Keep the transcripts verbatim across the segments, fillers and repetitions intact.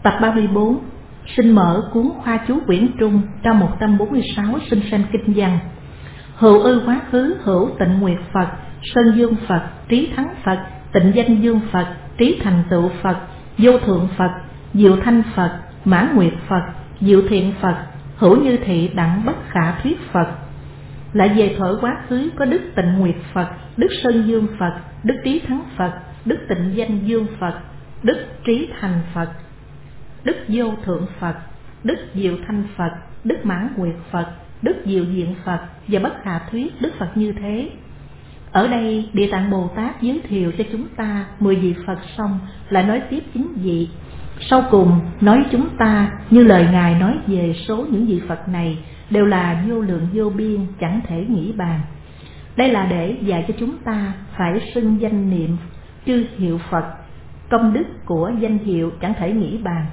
Tập ba mươi bốn. Xin mở cuốn Khoa chú quyển Trung trang một trăm bốn mươi sáu xin xem kinh văn. Hữu ư quá khứ hữu tịnh nguyệt Phật, Sơn Dương Phật, Trí Thắng Phật, Tịnh Danh Dương Phật, Trí Thành Tựu Phật, Vô Thượng Phật, Diệu Thanh Phật, Mã Nguyệt Phật, Diệu Thiện Phật, Hữu Như Thị Đẳng Bất Khả Thuyết Phật. Lại về thuở quá khứ có Đức Tịnh Nguyệt Phật, Đức Sơn Dương Phật, Đức Trí Thắng Phật, Đức Tịnh Danh Dương Phật, Đức Trí Thành Phật, Đức Vô Thượng Phật, Đức Diệu Thanh Phật, Đức Mã Nguyệt Phật, Đức Diệu Diện Phật và Bất Khả Thuyết Đức Phật như thế. Ở đây Địa Tạng Bồ Tát giới thiệu cho chúng ta mười vị Phật xong lại nói tiếp chín vị. Sau cùng nói chúng ta như lời Ngài nói về số những vị Phật này đều là vô lượng vô biên, chẳng thể nghĩ bàn. Đây là để dạy cho chúng ta phải xưng danh niệm chư hiệu Phật, công đức của danh hiệu chẳng thể nghĩ bàn.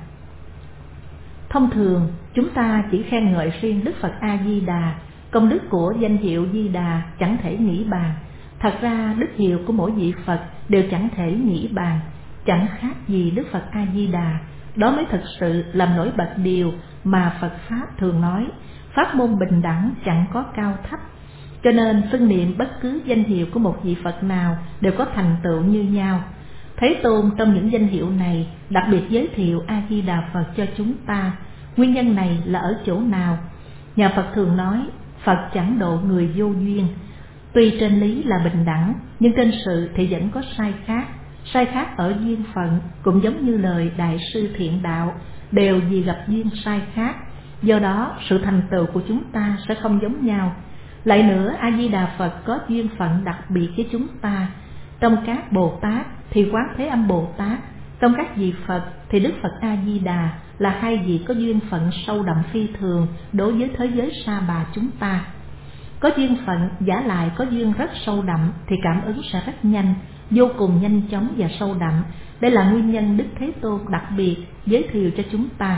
Thông thường chúng ta chỉ khen ngợi riêng Đức Phật A Di Đà, công đức của danh hiệu Di Đà chẳng thể nghĩ bàn. Thật ra đức hiệu của mỗi vị Phật đều chẳng thể nghĩ bàn, chẳng khác gì Đức Phật A Di Đà. Đó mới thực sự làm nổi bật điều mà Phật Pháp thường nói, pháp môn bình đẳng chẳng có cao thấp. Cho nên xưng niệm bất cứ danh hiệu của một vị Phật nào đều có thành tựu như nhau. Thế Tôn trong những danh hiệu này đặc biệt giới thiệu A Di Đà Phật cho chúng ta. Nguyên nhân này là ở chỗ nào? Nhà Phật thường nói Phật chẳng độ người vô duyên. Tuy trên lý là bình đẳng, nhưng trên sự thì vẫn có sai khác. Sai khác ở duyên phận, cũng giống như lời Đại sư Thiện Đạo, đều vì gặp duyên sai khác. Do đó sự thành tựu của chúng ta sẽ không giống nhau. Lại nữa, A Di Đà Phật có duyên phận đặc biệt với chúng ta. Trong các Bồ Tát thì Quán Thế Âm Bồ Tát, trong các vị Phật thì Đức Phật A Di Đà là hai vị có duyên phận sâu đậm phi thường đối với thế giới sa bà chúng ta. Có duyên phận giả lại có duyên rất sâu đậm thì cảm ứng sẽ rất nhanh, vô cùng nhanh chóng và sâu đậm. Đây là nguyên nhân Đức Thế Tôn đặc biệt giới thiệu cho chúng ta.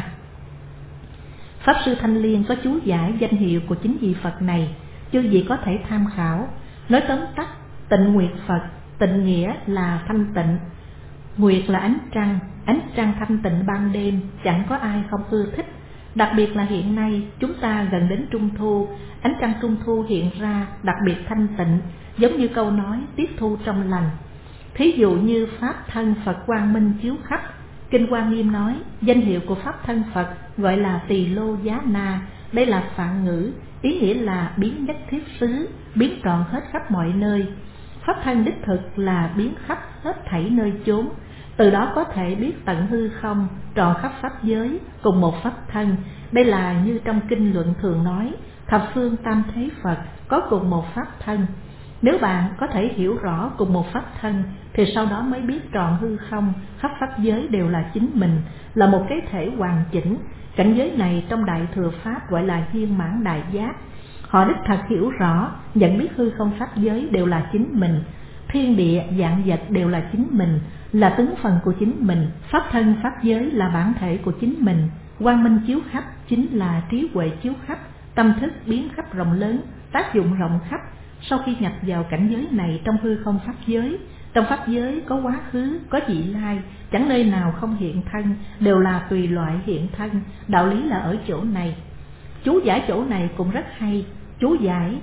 Pháp Sư Thanh Liên có chú giải danh hiệu của chính vị Phật này, chư vị có thể tham khảo. Nói tóm tắt, Tịnh Nguyệt Phật, tịnh nghĩa là thanh tịnh, nguyệt là ánh trăng, ánh trăng thanh tịnh ban đêm, chẳng có ai không ưa thích. Đặc biệt là hiện nay chúng ta gần đến Trung Thu, ánh trăng Trung Thu hiện ra đặc biệt thanh tịnh, giống như câu nói tiết thu trong lành. Thí dụ như Pháp thân Phật quang minh chiếu khắp. Kinh Hoa Nghiêm nói danh hiệu của Pháp thân Phật gọi là Tỳ Lô Giá Na. Đây là phạn ngữ, ý nghĩa là biến nhất thiết xứ, biến trọn hết khắp mọi nơi. Pháp thân đích thực là biến khắp hết thảy nơi chốn. Từ đó có thể biết tận hư không, trọn khắp pháp giới, cùng một pháp thân. Đây là như trong kinh luận thường nói, thập phương tam thế Phật có cùng một pháp thân. Nếu bạn có thể hiểu rõ cùng một pháp thân, thì sau đó mới biết trọn hư không, khắp pháp giới đều là chính mình, là một cái thể hoàn chỉnh. Cảnh giới này trong Đại Thừa Pháp gọi là viên mãn đại giác. Họ đích thật hiểu rõ, nhận biết hư không pháp giới đều là chính mình, thiên địa vạn vật đều là chính mình, là tướng phần của chính mình. Pháp thân pháp giới là bản thể của chính mình. Quang minh chiếu khắp chính là trí huệ chiếu khắp, tâm thức biến khắp rộng lớn, tác dụng rộng khắp. Sau khi nhập vào cảnh giới này trong hư không pháp giới, trong pháp giới có quá khứ, có vị lai, chẳng nơi nào không hiện thân, đều là tùy loại hiện thân. Đạo lý là ở chỗ này. Chú giải chỗ này cũng rất hay. Chú giải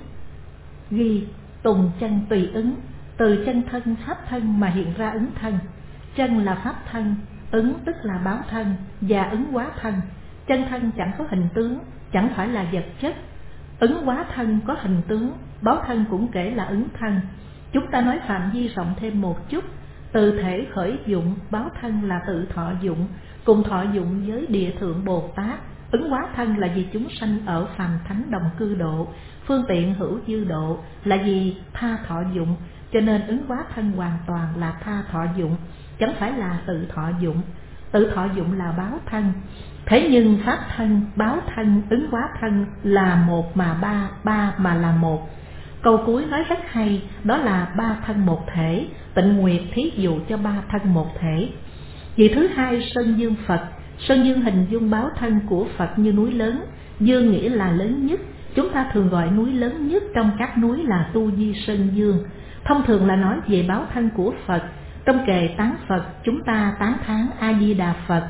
ghi tùng chân tùy ứng, từ chân thân pháp thân mà hiện ra ứng thân. Chân là pháp thân, ứng tức là báo thân và ứng hóa thân. Chân thân chẳng có hình tướng, chẳng phải là vật chất. Ứng hóa thân có hình tướng, báo thân cũng kể là ứng thân. Chúng ta nói phạm vi rộng thêm một chút. Từ thể khởi dụng, báo thân là tự thọ dụng, cùng thọ dụng với Địa Thượng Bồ Tát. Ứng hóa thân là vì chúng sanh ở phàm thánh đồng cư độ, phương tiện hữu dư độ là vì tha thọ dụng. Cho nên ứng hóa thân hoàn toàn là tha thọ dụng, chẳng phải là tự thọ dụng. Tự thọ dụng là báo thân. Thế nhưng pháp thân, báo thân, ứng hóa thân là một mà ba, ba mà là một. Câu cuối nói rất hay, đó là ba thân một thể. Tịnh Nguyệt thí dụ cho ba thân một thể. Vị thứ hai, Sơn Dương Phật. Sơn Dương hình dung báo thân của Phật như núi lớn. Dương nghĩa là lớn nhất. Chúng ta thường gọi núi lớn nhất trong các núi là Tu Di Sơn Dương. Thông thường là nói về báo thân của Phật. Trong kệ tán Phật, chúng ta tán thán A Di Đà Phật.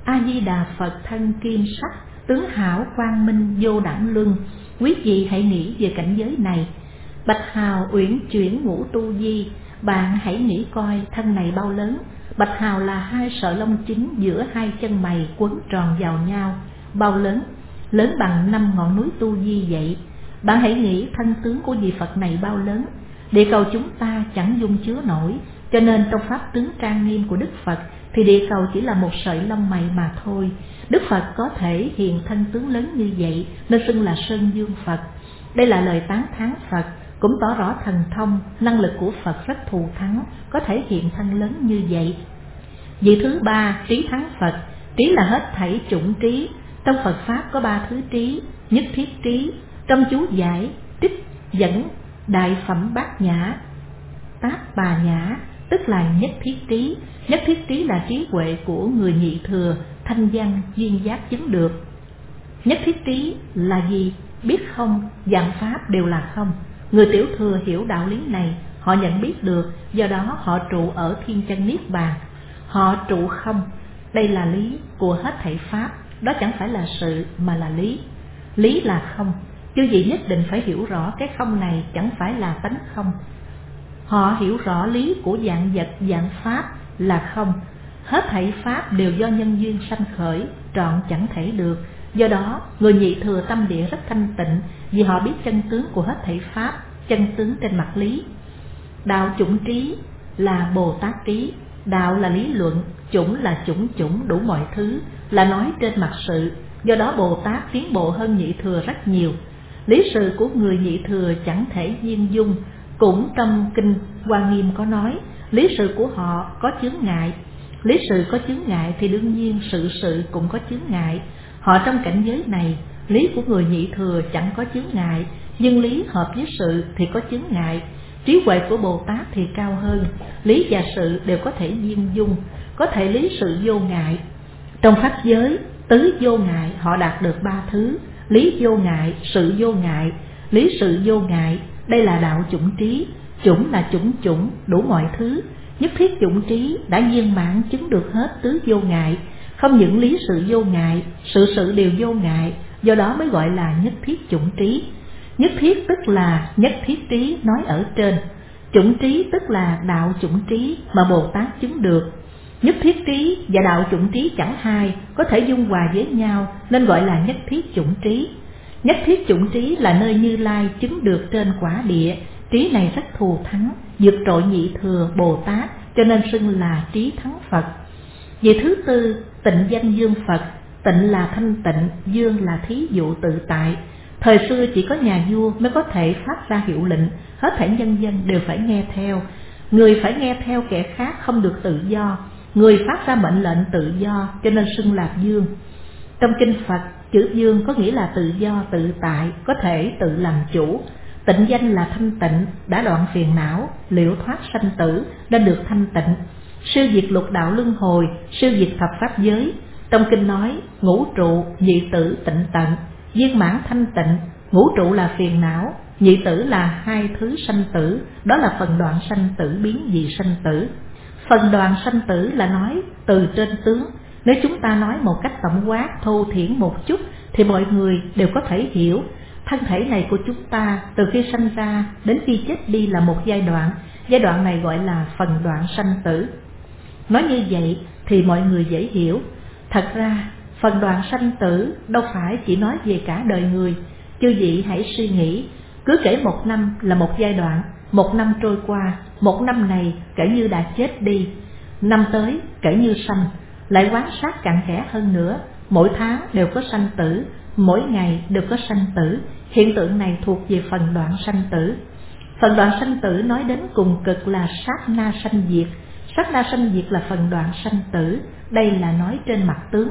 A Di Đà Phật thân kim sắc, tướng hảo quang minh vô đẳng luân. Quý vị hãy nghĩ về cảnh giới này. Bạch hào uyển chuyển ngũ tu di, bạn hãy nghĩ coi thân này bao lớn. Bạch hào là hai sợi lông chính giữa hai chân mày quấn tròn vào nhau. Bao lớn? Lớn bằng năm ngọn núi tu di vậy. Bạn hãy nghĩ thân tướng của vị Phật này bao lớn. Địa cầu chúng ta chẳng dung chứa nổi, cho nên trong pháp tướng trang nghiêm của Đức Phật thì địa cầu chỉ là một sợi lông mày mà thôi. Đức Phật có thể hiện thân tướng lớn như vậy nên xưng là Sơn Dương Phật. Đây là lời tán thán Phật, cũng tỏ rõ thần thông, năng lực của Phật rất thù thắng, có thể hiện thân lớn như vậy. Vị thứ ba, trí thắng Phật. Trí là hết thảy chủng trí. Trong Phật Pháp có ba thứ trí: nhất thiết trí, trong chú giải, trích dẫn, đại phẩm bát nhã, tác bà nhã, tức là nhất thiết trí. Nhất thiết trí là trí huệ của người nhị thừa, thanh văn, duyên giác chứng được. Nhất thiết trí là gì? Biết không, vạn pháp đều là không. Người tiểu thừa hiểu đạo lý này, họ nhận biết được, do đó họ trụ ở thiên chân niết bàn. Họ trụ không, đây là lý của hết thảy pháp, đó chẳng phải là sự mà là lý. Lý là không, chư vị nhất định phải hiểu rõ cái không này chẳng phải là tánh không. Họ hiểu rõ lý của vạn vật vạn pháp là không. Hết thảy pháp đều do nhân duyên sanh khởi, trọn chẳng thể được. Do đó người nhị thừa tâm địa rất thanh tịnh, vì họ biết chân tướng của hết thảy pháp, chân tướng trên mặt lý. Đạo chủng trí là Bồ Tát trí. Đạo là lý luận, chủng là chủng chủng đủ mọi thứ, là nói trên mặt sự. Do đó Bồ Tát tiến bộ hơn nhị thừa rất nhiều. Lý sự của người nhị thừa chẳng thể viên dung. Cũng trong kinh Hoa Nghiêm có nói, lý sự của họ có chướng ngại. Lý sự có chướng ngại thì đương nhiên sự sự cũng có chướng ngại. Họ trong cảnh giới này, lý của người nhị thừa chẳng có chướng ngại, nhưng lý hợp với sự thì có chướng ngại. Trí huệ của Bồ Tát thì cao hơn, lý và sự đều có thể viên dung, có thể lý sự vô ngại. Trong pháp giới tứ vô ngại họ đạt được ba thứ: lý vô ngại, sự vô ngại, lý sự vô ngại. Đây là đạo chủng trí. Chủng là chủng chủng đủ mọi thứ. Nhất thiết chủng trí đã viên mãn chứng được hết tứ vô ngại. Không những lý sự vô ngại, sự sự đều vô ngại, do đó mới gọi là nhất thiết chủng trí. Nhất thiết tức là nhất thiết trí nói ở trên. Chủng trí tức là đạo chủng trí mà Bồ Tát chứng được. Nhất thiết trí và đạo chủng trí chẳng hai, có thể dung hòa với nhau nên gọi là nhất thiết chủng trí. Nhất thiết chủng trí là nơi Như Lai chứng được trên quả địa. Trí này rất thù thắng, vượt trội nhị thừa Bồ Tát, cho nên xưng là trí thắng Phật. Vị thứ tư, tịnh danh dương Phật. Tịnh là thanh tịnh, dương là thí dụ tự tại. Thời xưa chỉ có nhà vua mới có thể phát ra hiệu lệnh, hết thảy nhân dân đều phải nghe theo. Người phải nghe theo kẻ khác không được tự do. Người phát ra mệnh lệnh tự do, cho nên xưng là dương. Trong kinh Phật, chữ dương có nghĩa là tự do tự tại, có thể tự làm chủ. Tịnh danh là thanh tịnh, đã đoạn phiền não, liễu thoát sanh tử, nên được thanh tịnh. Siêu diệt lục đạo luân hồi, siêu diệt thập pháp giới. Trong kinh nói ngũ trụ, nhị tử tịnh tận, viên mãn thanh tịnh. Ngũ trụ là phiền não, nhị tử là hai thứ sanh tử, đó là phần đoạn sanh tử biến dị sanh tử. Phần đoạn sanh tử là nói từ trên tướng. Nếu chúng ta nói một cách tổng quát thô thiển một chút thì mọi người đều có thể hiểu. Thân thể này của chúng ta từ khi sanh ra đến khi chết đi là một giai đoạn. Giai đoạn này gọi là phần đoạn sanh tử. Nói như vậy thì mọi người dễ hiểu. Thật ra phần đoạn sanh tử đâu phải chỉ nói về cả đời người. Chư vị hãy suy nghĩ, cứ kể một năm là một giai đoạn. Một năm trôi qua, một năm này kể như đã chết đi. Năm tới kể như sanh. Lại quan sát cặn kẽ hơn nữa, mỗi tháng đều có sanh tử, mỗi ngày đều có sanh tử. Hiện tượng này thuộc về phần đoạn sanh tử. Phần đoạn sanh tử nói đến cùng cực là sát na sanh diệt. Sát na sanh diệt là phần đoạn sanh tử. Đây là nói trên mặt tướng.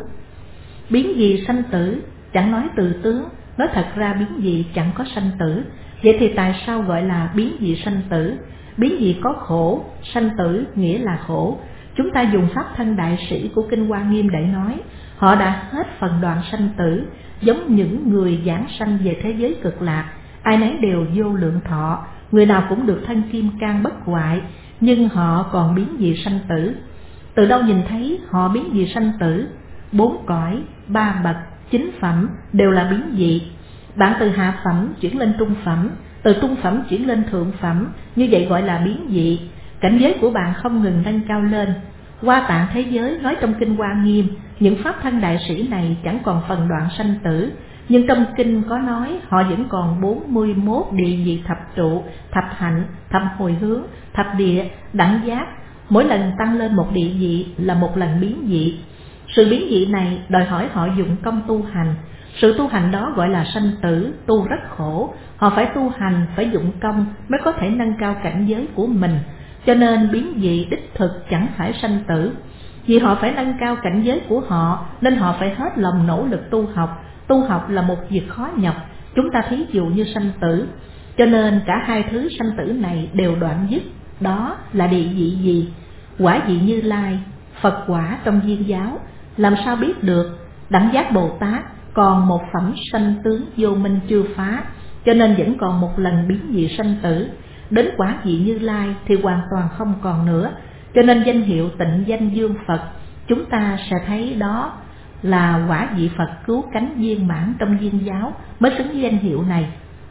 Biến dị sanh tử chẳng nói từ tướng. Nói thật ra biến dị chẳng có sanh tử. Vậy thì tại sao gọi là biến dị sanh tử? Biến dị có khổ, sanh tử nghĩa là khổ. Chúng ta dùng pháp thân đại sĩ của kinh Hoa Nghiêm để nói, họ đã hết phần đoạn sanh tử, giống những người giảng sanh về thế giới cực lạc. Ai nấy đều vô lượng thọ, người nào cũng được thân kim cang bất hoại, nhưng họ còn biến dị sanh tử. Từ đâu nhìn thấy họ biến dị sanh tử? bốn cõi, ba bậc, chín phẩm đều là biến dị. Bạn từ hạ phẩm chuyển lên trung phẩm, từ trung phẩm chuyển lên thượng phẩm, như vậy gọi là biến dị. Cảnh giới của bạn không ngừng nâng cao lên. Hoa Tạng thế giới nói trong kinh Hoa Nghiêm, những pháp thân đại sĩ này chẳng còn phần đoạn sanh tử, nhưng trong kinh có nói họ vẫn còn bốn mươi mốt địa vị thập trụ, thập hạnh, thập hồi hướng, thập địa, đẳng giác. Mỗi lần tăng lên một địa vị là một lần biến dị. Sự biến dị này đòi hỏi họ dụng công tu hành. Sự tu hành đó gọi là sanh tử, tu rất khổ. Họ phải tu hành, phải dụng công mới có thể nâng cao cảnh giới của mình. Cho nên biến dị đích thực chẳng phải sanh tử. Vì họ phải nâng cao cảnh giới của họ nên họ phải hết lòng nỗ lực tu học. Tu học là một việc khó nhọc, chúng ta thí dụ như sanh tử. Cho nên cả hai thứ sanh tử này đều đoạn dứt. Đó là địa vị gì? Quả vị Như Lai, Phật quả trong Viên giáo. Làm sao biết được? Đẳng giác Bồ Tát còn một phẩm sanh tướng vô minh chưa phá, cho nên vẫn còn một lần biến dị sanh tử. Đến quả vị Như Lai thì hoàn toàn không còn nữa. Cho nên danh hiệu Tịnh Danh Dương Phật, chúng ta sẽ thấy đó là quả vị Phật cứu cánh viên mãn trong Viên giáo mới xứng với danh hiệu này.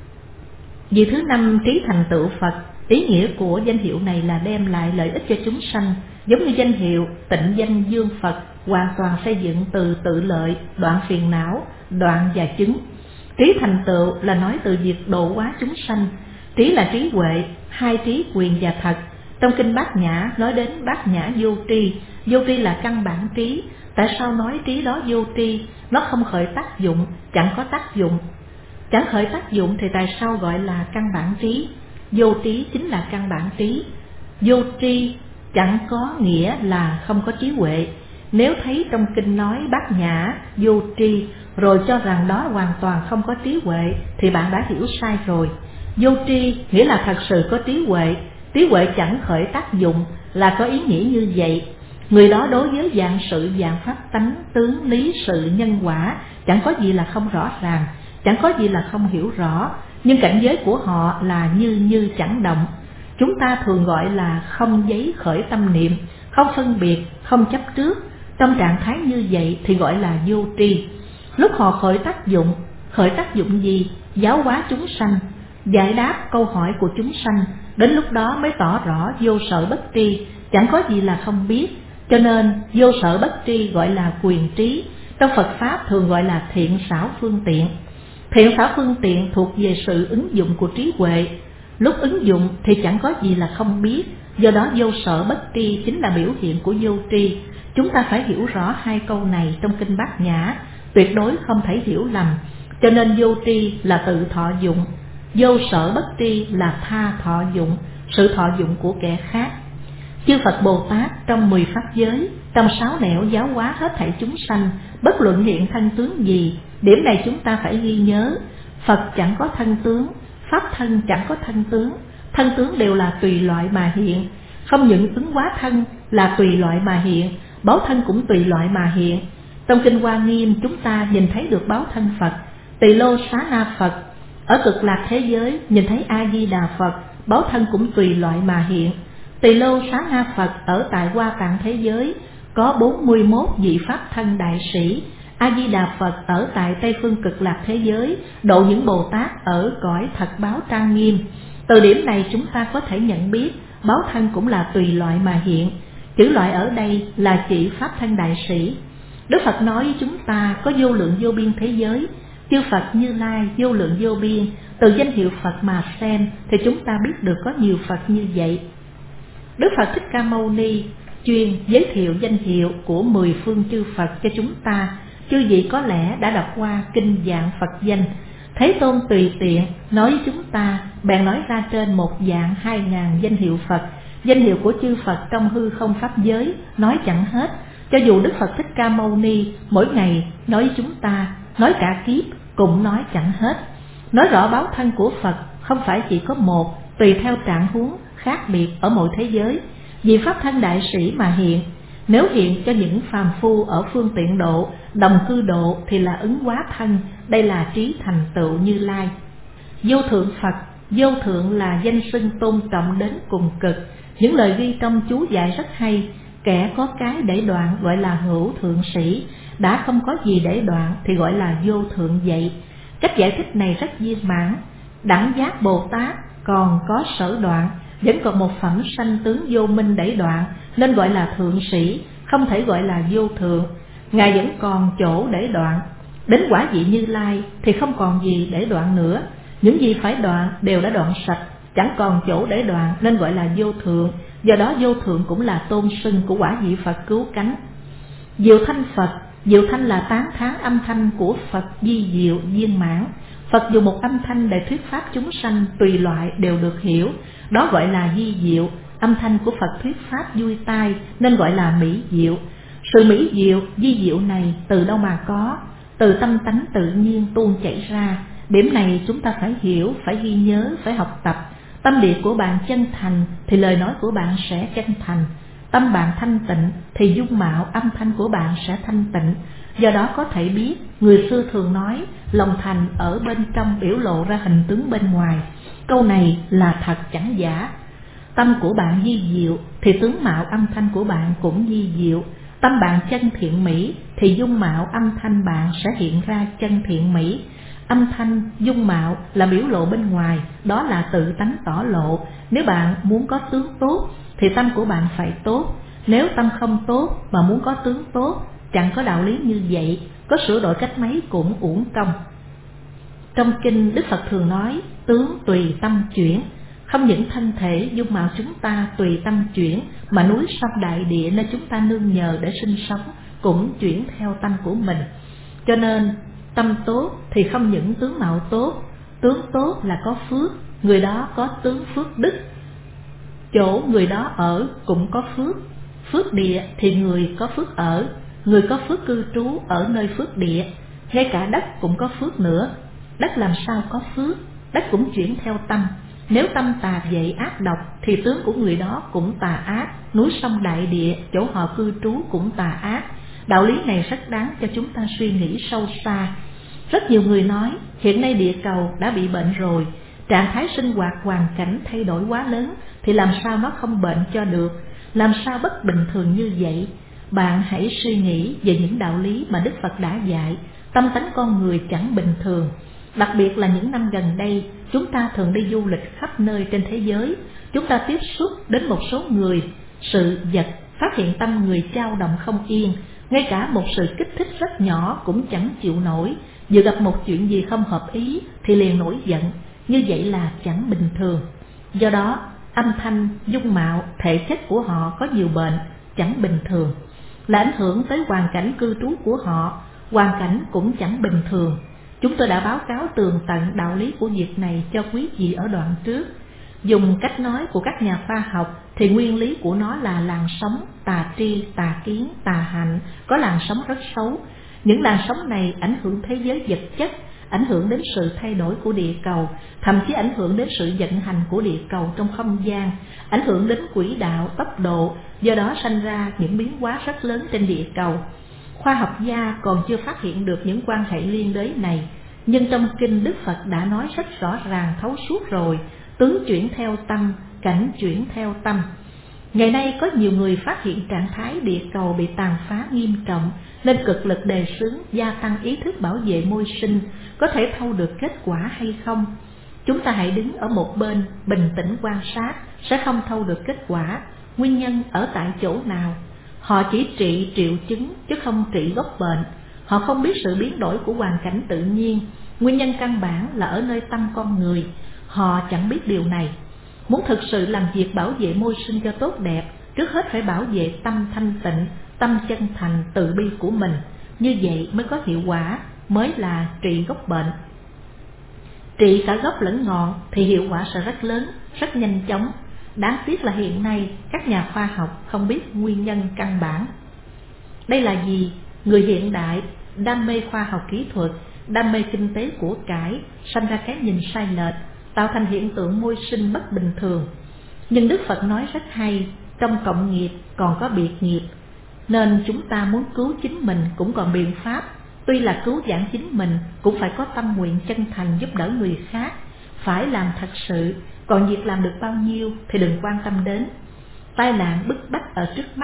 Vị thứ năm trí thành tựu Phật. Ý nghĩa của danh hiệu này là đem lại lợi ích cho chúng sanh, giống như danh hiệu Tịnh Danh Dương Phật hoàn toàn xây dựng từ tự lợi, đoạn phiền não, đoạn và chứng. Trí thành tựu là nói từ việc độ hóa chúng sanh. Trí là trí huệ, hai trí quyền và thật. Trong kinh Bát Nhã nói đến Bát Nhã vô tri. Vô tri là căn bản trí. Tại sao nói trí đó vô tri? Nó không khởi tác dụng, chẳng có tác dụng. Chẳng khởi tác dụng thì tại sao gọi là căn bản trí? Vô trí chính là căn bản trí. Vô tri chẳng có nghĩa là không có trí huệ. Nếu thấy trong kinh nói Bát Nhã vô tri rồi cho rằng đó hoàn toàn không có trí huệ thì bạn đã hiểu sai rồi. Vô tri nghĩa là thật sự có trí huệ. Trí huệ chẳng khởi tác dụng là có ý nghĩa như vậy. Người đó đối với dạng sự, dạng pháp tánh, tướng, lý, sự, nhân quả chẳng có gì là không rõ ràng, chẳng có gì là không hiểu rõ. Nhưng cảnh giới của họ là như như chẳng động. Chúng ta thường gọi là không giấy khởi tâm niệm, không phân biệt, không chấp trước. Trong trạng thái như vậy thì gọi là vô tri. Lúc họ khởi tác dụng, khởi tác dụng gì? Giáo hóa chúng sanh, giải đáp câu hỏi của chúng sanh. Đến lúc đó mới tỏ rõ vô sở bất tri, chẳng có gì là không biết. Cho nên vô sở bất tri gọi là quyền trí. Trong Phật Pháp thường gọi là thiện xảo phương tiện. Thiện xảo phương tiện thuộc về sự ứng dụng của trí huệ. Lúc ứng dụng thì chẳng có gì là không biết. Do đó vô sở bất tri chính là biểu hiện của vô tri. Chúng ta phải hiểu rõ hai câu này trong kinh Bát Nhã, tuyệt đối không thể hiểu lầm. Cho nên vô tri là tự thọ dụng, vô sở bất tri là tha thọ dụng, sự thọ dụng của kẻ khác. Chư Phật Bồ Tát trong mười pháp giới, trong sáu nẻo giáo hóa hết thảy chúng sanh, bất luận hiện thân tướng gì. Điểm này chúng ta phải ghi nhớ. Phật chẳng có thân tướng, pháp thân chẳng có thân tướng. Thân tướng đều là tùy loại mà hiện. Không những ứng hóa thân là tùy loại mà hiện, báo thân cũng tùy loại mà hiện. Trong kinh Hoa Nghiêm chúng ta nhìn thấy được báo thân Phật, Tỳ Lô Xá Na Phật. Ở Cực Lạc thế giới nhìn thấy A Di Đà Phật, báo thân cũng tùy loại mà hiện. Tỳ Lô Xá Na Phật ở tại Hoa Tạng thế giới có bốn mươi mốt vị pháp thân đại sĩ. A Di Đà Phật ở tại Tây phương Cực Lạc thế giới độ những Bồ Tát ở cõi thật báo trang nghiêm. Từ điểm này chúng ta có thể nhận biết báo thân cũng là tùy loại mà hiện. Chữ loại ở đây là chỉ pháp thân đại sĩ. Đức Phật nói với chúng ta có vô lượng vô biên thế giới, chư Phật Như Lai vô lượng vô biên. Từ danh hiệu Phật mà xem thì chúng ta biết được có nhiều Phật như vậy. Đức Phật Thích Ca Mâu Ni chuyên giới thiệu danh hiệu của mười phương chư Phật cho chúng ta. Chư vị có lẽ đã đọc qua kinh Dạng Phật Danh. Thế Tôn tùy tiện nói với chúng ta, bèn nói ra trên một dạng hai ngàn danh hiệu Phật. Danh hiệu của chư Phật trong hư không pháp giới nói chẳng hết. Cho dù Đức Phật Thích Ca Mâu Ni mỗi ngày nói với chúng ta, nói cả kiếp cũng nói chẳng hết. Nói rõ báo thân của Phật không phải chỉ có một, tùy theo trạng huống khác biệt ở mỗi thế giới. Vì pháp thân đại sĩ mà hiện. Nếu hiện cho những phàm phu ở phương tiện độ, đồng cư độ thì là ứng hóa thân. Đây là trí thành tựu Như Lai. Vô thượng Phật, vô thượng là danh xưng tôn trọng đến cùng cực. Những lời ghi trong chú giải rất hay. Kẻ có cái để đoạn gọi là hữu thượng sĩ. đã không có gì để đoạn thì gọi là vô thượng vậy. Cách giải thích này rất viên mãn. Đẳng giác Bồ Tát còn có sở đoạn, vẫn còn một phẩm sanh tướng vô minh để đoạn, nên gọi là thượng sĩ, không thể gọi là vô thượng. Ngài vẫn còn chỗ để đoạn. Đến quả vị Như Lai thì không còn gì để đoạn nữa. Những gì phải đoạn đều đã đoạn sạch, chẳng còn chỗ để đoạn, nên gọi là vô thượng. Do đó vô thượng cũng là tôn xưng của quả vị Phật cứu cánh. Diệu thanh Phật, diệu thanh là tán thán âm thanh của Phật di diệu viên mãn. Phật dùng một âm thanh để thuyết pháp chúng sanh tùy loại đều được hiểu, đó gọi là di diệu. Âm thanh của Phật thuyết pháp vui tai nên gọi là mỹ diệu. Sự mỹ diệu, di diệu này từ đâu mà có? Từ tâm tánh tự nhiên tuôn chảy ra. Điểm này chúng ta phải hiểu, phải ghi nhớ, phải học tập. Tâm địa của bạn chân thành thì lời nói của bạn sẽ chân thành. Tâm bạn thanh tịnh thì dung mạo âm thanh của bạn sẽ thanh tịnh. Do đó có thể biết, người xưa thường nói lòng thành ở bên trong biểu lộ ra hình tướng bên ngoài. Câu này là thật chẳng giả. Tâm của bạn di diệu thì tướng mạo âm thanh của bạn cũng di diệu. Tâm bạn chân thiện mỹ thì dung mạo âm thanh bạn sẽ hiện ra chân thiện mỹ. Âm thanh, dung mạo là biểu lộ bên ngoài, đó là tự tánh tỏ lộ. Nếu bạn muốn có tướng tốt thì tâm của bạn phải tốt. Nếu tâm không tốt mà muốn có tướng tốt, chẳng có đạo lý như vậy, có sửa đổi cách mấy cũng uổng công. Trong kinh Đức Phật thường nói tướng tùy tâm chuyển. Không những thân thể dung mạo chúng ta tùy tâm chuyển, mà núi sông đại địa nơi chúng ta nương nhờ để sinh sống cũng chuyển theo tâm của mình. Cho nên tâm tốt thì không những tướng mạo tốt, tướng tốt là có phước, người đó có tướng phước đức. Chỗ người đó ở cũng có phước. Phước địa thì người có phước ở, người có phước cư trú ở nơi phước địa. Ngay cả đất cũng có phước nữa. Đất làm sao có phước? Đất cũng chuyển theo tâm. Nếu tâm tà dậy ác độc thì tướng của người đó cũng tà ác. Núi sông đại địa, chỗ họ cư trú cũng tà ác. Đạo lý này rất đáng cho chúng ta suy nghĩ sâu xa. Rất nhiều người nói hiện nay địa cầu đã bị bệnh rồi, trạng thái sinh hoạt hoàn cảnh thay đổi quá lớn thì làm sao nó không bệnh cho được, làm sao bất bình thường như vậy. Bạn hãy suy nghĩ về những đạo lý mà Đức Phật đã dạy. Tâm tánh con người chẳng bình thường. Đặc biệt là những năm gần đây, chúng ta thường đi du lịch khắp nơi trên thế giới. Chúng ta tiếp xúc đến một số người, sự vật, phát hiện tâm người dao động không yên. Ngay cả một sự kích thích rất nhỏ cũng chẳng chịu nổi. Vừa gặp một chuyện gì không hợp ý thì liền nổi giận. Như vậy là chẳng bình thường. Do đó âm thanh, dung mạo, thể chất của họ có nhiều bệnh chẳng bình thường, là ảnh hưởng tới hoàn cảnh cư trú của họ. Hoàn cảnh cũng chẳng bình thường. Chúng tôi đã báo cáo tường tận đạo lý của việc này cho quý vị ở đoạn trước. Dùng cách nói của các nhà khoa học thì nguyên lý của nó là làn sóng tà tri, tà kiến, tà hạnh, có làn sóng rất xấu. Những làn sóng này ảnh hưởng thế giới vật chất, ảnh hưởng đến sự thay đổi của địa cầu, thậm chí ảnh hưởng đến sự vận hành của địa cầu trong không gian, ảnh hưởng đến quỹ đạo, tốc độ, do đó sanh ra những biến hóa rất lớn trên địa cầu. Khoa học gia còn chưa phát hiện được những quan hệ liên đới này, nhưng trong kinh Đức Phật đã nói rất rõ ràng thấu suốt rồi. Tướng chuyển theo tâm, cảnh chuyển theo tâm. Ngày nay có nhiều người phát hiện trạng thái địa cầu bị tàn phá nghiêm trọng, nên cực lực đề xướng gia tăng ý thức bảo vệ môi sinh. Có thể thâu được kết quả hay không? Chúng ta hãy đứng ở một bên bình tĩnh quan sát, sẽ không thâu được kết quả. Nguyên nhân ở tại chỗ nào? Họ chỉ trị triệu chứng chứ không trị gốc bệnh. Họ không biết sự biến đổi của hoàn cảnh tự nhiên. Nguyên nhân căn bản là ở nơi tâm con người. Họ chẳng biết điều này. Muốn thực sự làm việc bảo vệ môi sinh cho tốt đẹp, trước hết phải bảo vệ tâm thanh tịnh, tâm chân thành từ bi của mình. Như vậy mới có hiệu quả, mới là trị gốc bệnh. Trị cả gốc lẫn ngọn thì hiệu quả sẽ rất lớn, rất nhanh chóng. Đáng tiếc là hiện nay các nhà khoa học không biết nguyên nhân căn bản. Đây là gì? Người hiện đại đam mê khoa học kỹ thuật, đam mê kinh tế của cải, sanh ra cái nhìn sai lệch, tạo thành hiện tượng môi sinh bất bình thường. Nhưng Đức Phật nói rất hay, trong cộng nghiệp còn có biệt nghiệp. Nên chúng ta muốn cứu chính mình cũng còn biện pháp. Tuy là cứu vãn chính mình, cũng phải có tâm nguyện chân thành giúp đỡ người khác. Phải làm thật sự, còn việc làm được bao nhiêu thì đừng quan tâm đến. Tai nạn bức bách ở trước mắt,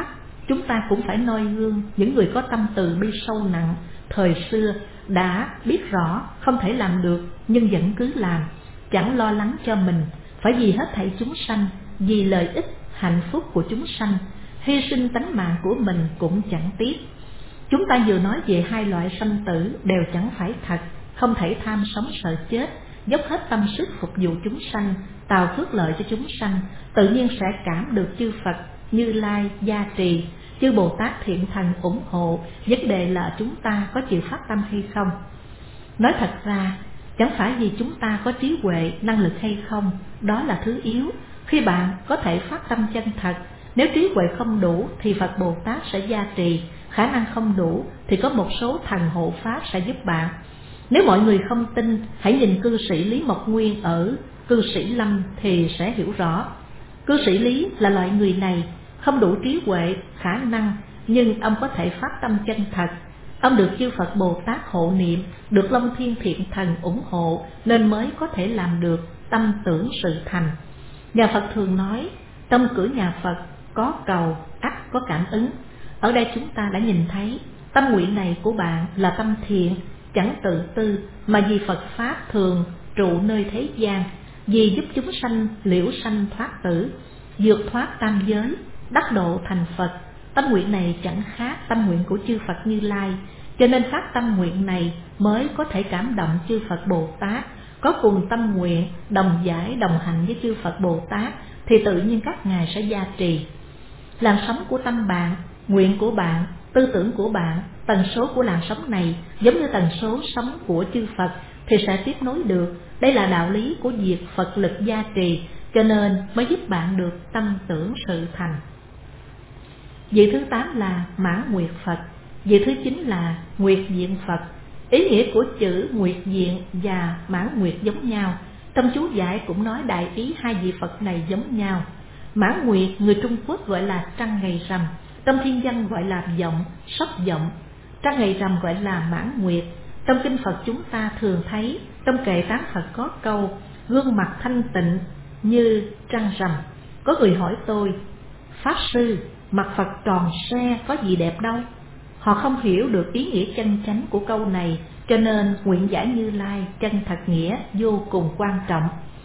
chúng ta cũng phải noi gương những người có tâm từ bi sâu nặng thời xưa đã biết rõ không thể làm được nhưng vẫn cứ làm, chẳng lo lắng cho mình, phải vì hết thảy chúng sanh, vì lợi ích hạnh phúc của chúng sanh, hy sinh tánh mạng của mình cũng chẳng tiếc. Chúng ta vừa nói về hai loại sanh tử đều chẳng phải thật, không thể tham sống sợ chết, dốc hết tâm sức phục vụ chúng sanh, tạo phước lợi cho chúng sanh, tự nhiên sẽ cảm được chư Phật, Như Lai gia trì, chư Bồ Tát thiện thần ủng hộ. Vấn đề là chúng ta có chịu phát tâm hay không. Nói thật ra, chẳng phải vì chúng ta có trí huệ, năng lực hay không, đó là thứ yếu. Khi bạn có thể phát tâm chân thật, nếu trí huệ không đủ thì Phật Bồ Tát sẽ gia trì, khả năng không đủ thì có một số thần hộ pháp sẽ giúp bạn. Nếu mọi người không tin, hãy nhìn cư sĩ Lý Mộc Nguyên ở Cư Sĩ Lâm thì sẽ hiểu rõ. Cư sĩ Lý là loại người này, không đủ trí huệ, khả năng, nhưng ông có thể phát tâm chân thật. Ông được chư Phật Bồ Tát hộ niệm, được Long Thiên Thiện Thần ủng hộ, nên mới có thể làm được tâm tưởng sự thành. Nhà Phật thường nói, trong cửa nhà Phật có cầu, ắt có cảm ứng. Ở đây chúng ta đã nhìn thấy tâm nguyện này của bạn là tâm thiện, chẳng tự tư, mà vì Phật Pháp thường trụ nơi thế gian, vì giúp chúng sanh liễu sanh thoát tử, vượt thoát tam giới, đắc độ thành Phật. Tâm nguyện này chẳng khác tâm nguyện của chư Phật Như Lai, cho nên phát tâm nguyện này mới có thể cảm động chư Phật Bồ Tát, có cùng tâm nguyện, đồng giải đồng hành với chư Phật Bồ Tát, thì tự nhiên các ngài sẽ gia trì. Làn sóng của tâm bạn, nguyện của bạn, tư tưởng của bạn, tần số của làn sóng này giống như tần số sống của chư Phật thì sẽ tiếp nối được. Đây là đạo lý của việc Phật lực gia trì, cho nên mới giúp bạn được tâm tưởng sự thành. Vị thứ tám là Mãn Nguyệt Phật, vị thứ chín là Nguyệt Diện Phật. Ý nghĩa của chữ Nguyệt Diện và Mãn Nguyệt giống nhau. Trong chú giải cũng nói đại ý hai vị Phật này giống nhau. Mãn Nguyệt người Trung Quốc gọi là trăng ngày rằm, trong thiên văn gọi là vọng, sóc vọng. Trăng ngày rằm gọi là Mãn Nguyệt. Trong kinh Phật chúng ta thường thấy, trong kệ tán Phật có câu gương mặt thanh tịnh như trăng rằm. Có người hỏi tôi, Pháp Sư, mặt Phật tròn xe có gì đẹp đâu? Họ không hiểu được ý nghĩa chân chánh của câu này, cho nên nguyện giải Như Lai chân thật nghĩa vô cùng quan trọng.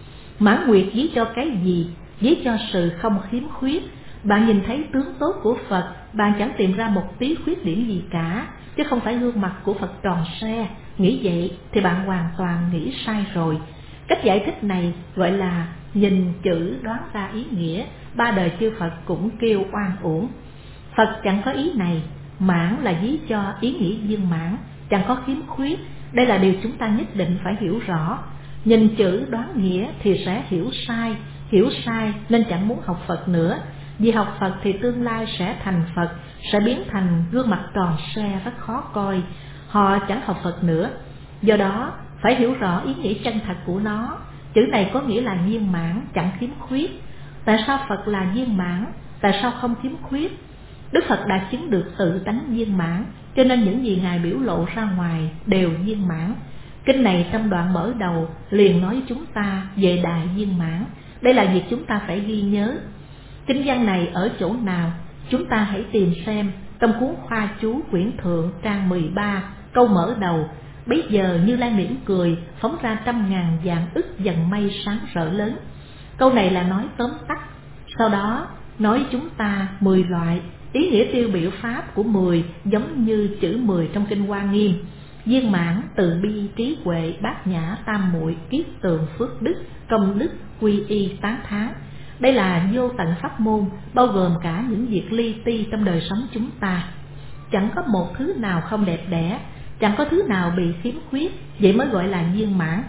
Mãn Nguyệt ví cho cái gì? Ví cho sự không khiếm khuyết. Bạn nhìn thấy tướng tốt của Phật, bạn chẳng tìm ra một tí khuyết điểm gì cả, chứ không phải gương mặt của Phật tròn xe. Nghĩ vậy thì bạn hoàn toàn nghĩ sai rồi. Cách giải thích này gọi là nhìn chữ đoán ra ý nghĩa. Ba đời chư Phật cũng kêu oan uổng. Phật chẳng có ý này. Mãn là ví cho ý nghĩa viên mãn, chẳng có khiếm khuyết. Đây là điều chúng ta nhất định phải hiểu rõ. Nhìn chữ đoán nghĩa thì sẽ hiểu sai. Hiểu sai nên chẳng muốn học Phật nữa. Vì học Phật thì tương lai sẽ thành Phật, sẽ biến thành gương mặt tròn xe rất khó coi. Họ chẳng học Phật nữa. Do đó phải hiểu rõ ý nghĩa chân thật của nó. Chữ này có nghĩa là viên mãn, chẳng khiếm khuyết. Tại sao Phật là viên mãn? Tại sao không khiếm khuyết? Đức Phật đã chứng được tự tánh viên mãn, cho nên những gì Ngài biểu lộ ra ngoài đều viên mãn. Kinh này trong đoạn mở đầu liền nói chúng ta về đại viên mãn. Đây là việc chúng ta phải ghi nhớ. Kinh văn này ở chỗ nào? Chúng ta hãy tìm xem trong cuốn Khoa Chú quyển Thượng trang mười ba, câu mở đầu. Bấy giờ Như Lai mỉm cười, phóng ra trăm ngàn vạn ức dần mây sáng rỡ lớn. Câu này là nói tóm tắt. Sau đó nói chúng ta mười loại. Ý nghĩa tiêu biểu pháp của mười giống như chữ mười trong kinh Hoa Nghiêm: viên mãn, từ bi, trí huệ, bát nhã, tam muội, kiết tường, phước đức, công đức, quy y, tán thán. Đây là vô tận pháp môn, bao gồm cả những việc li ti trong đời sống chúng ta. Chẳng có một thứ nào không đẹp đẽ, chẳng có thứ nào bị khiếm khuyết, vậy mới gọi là viên mãn.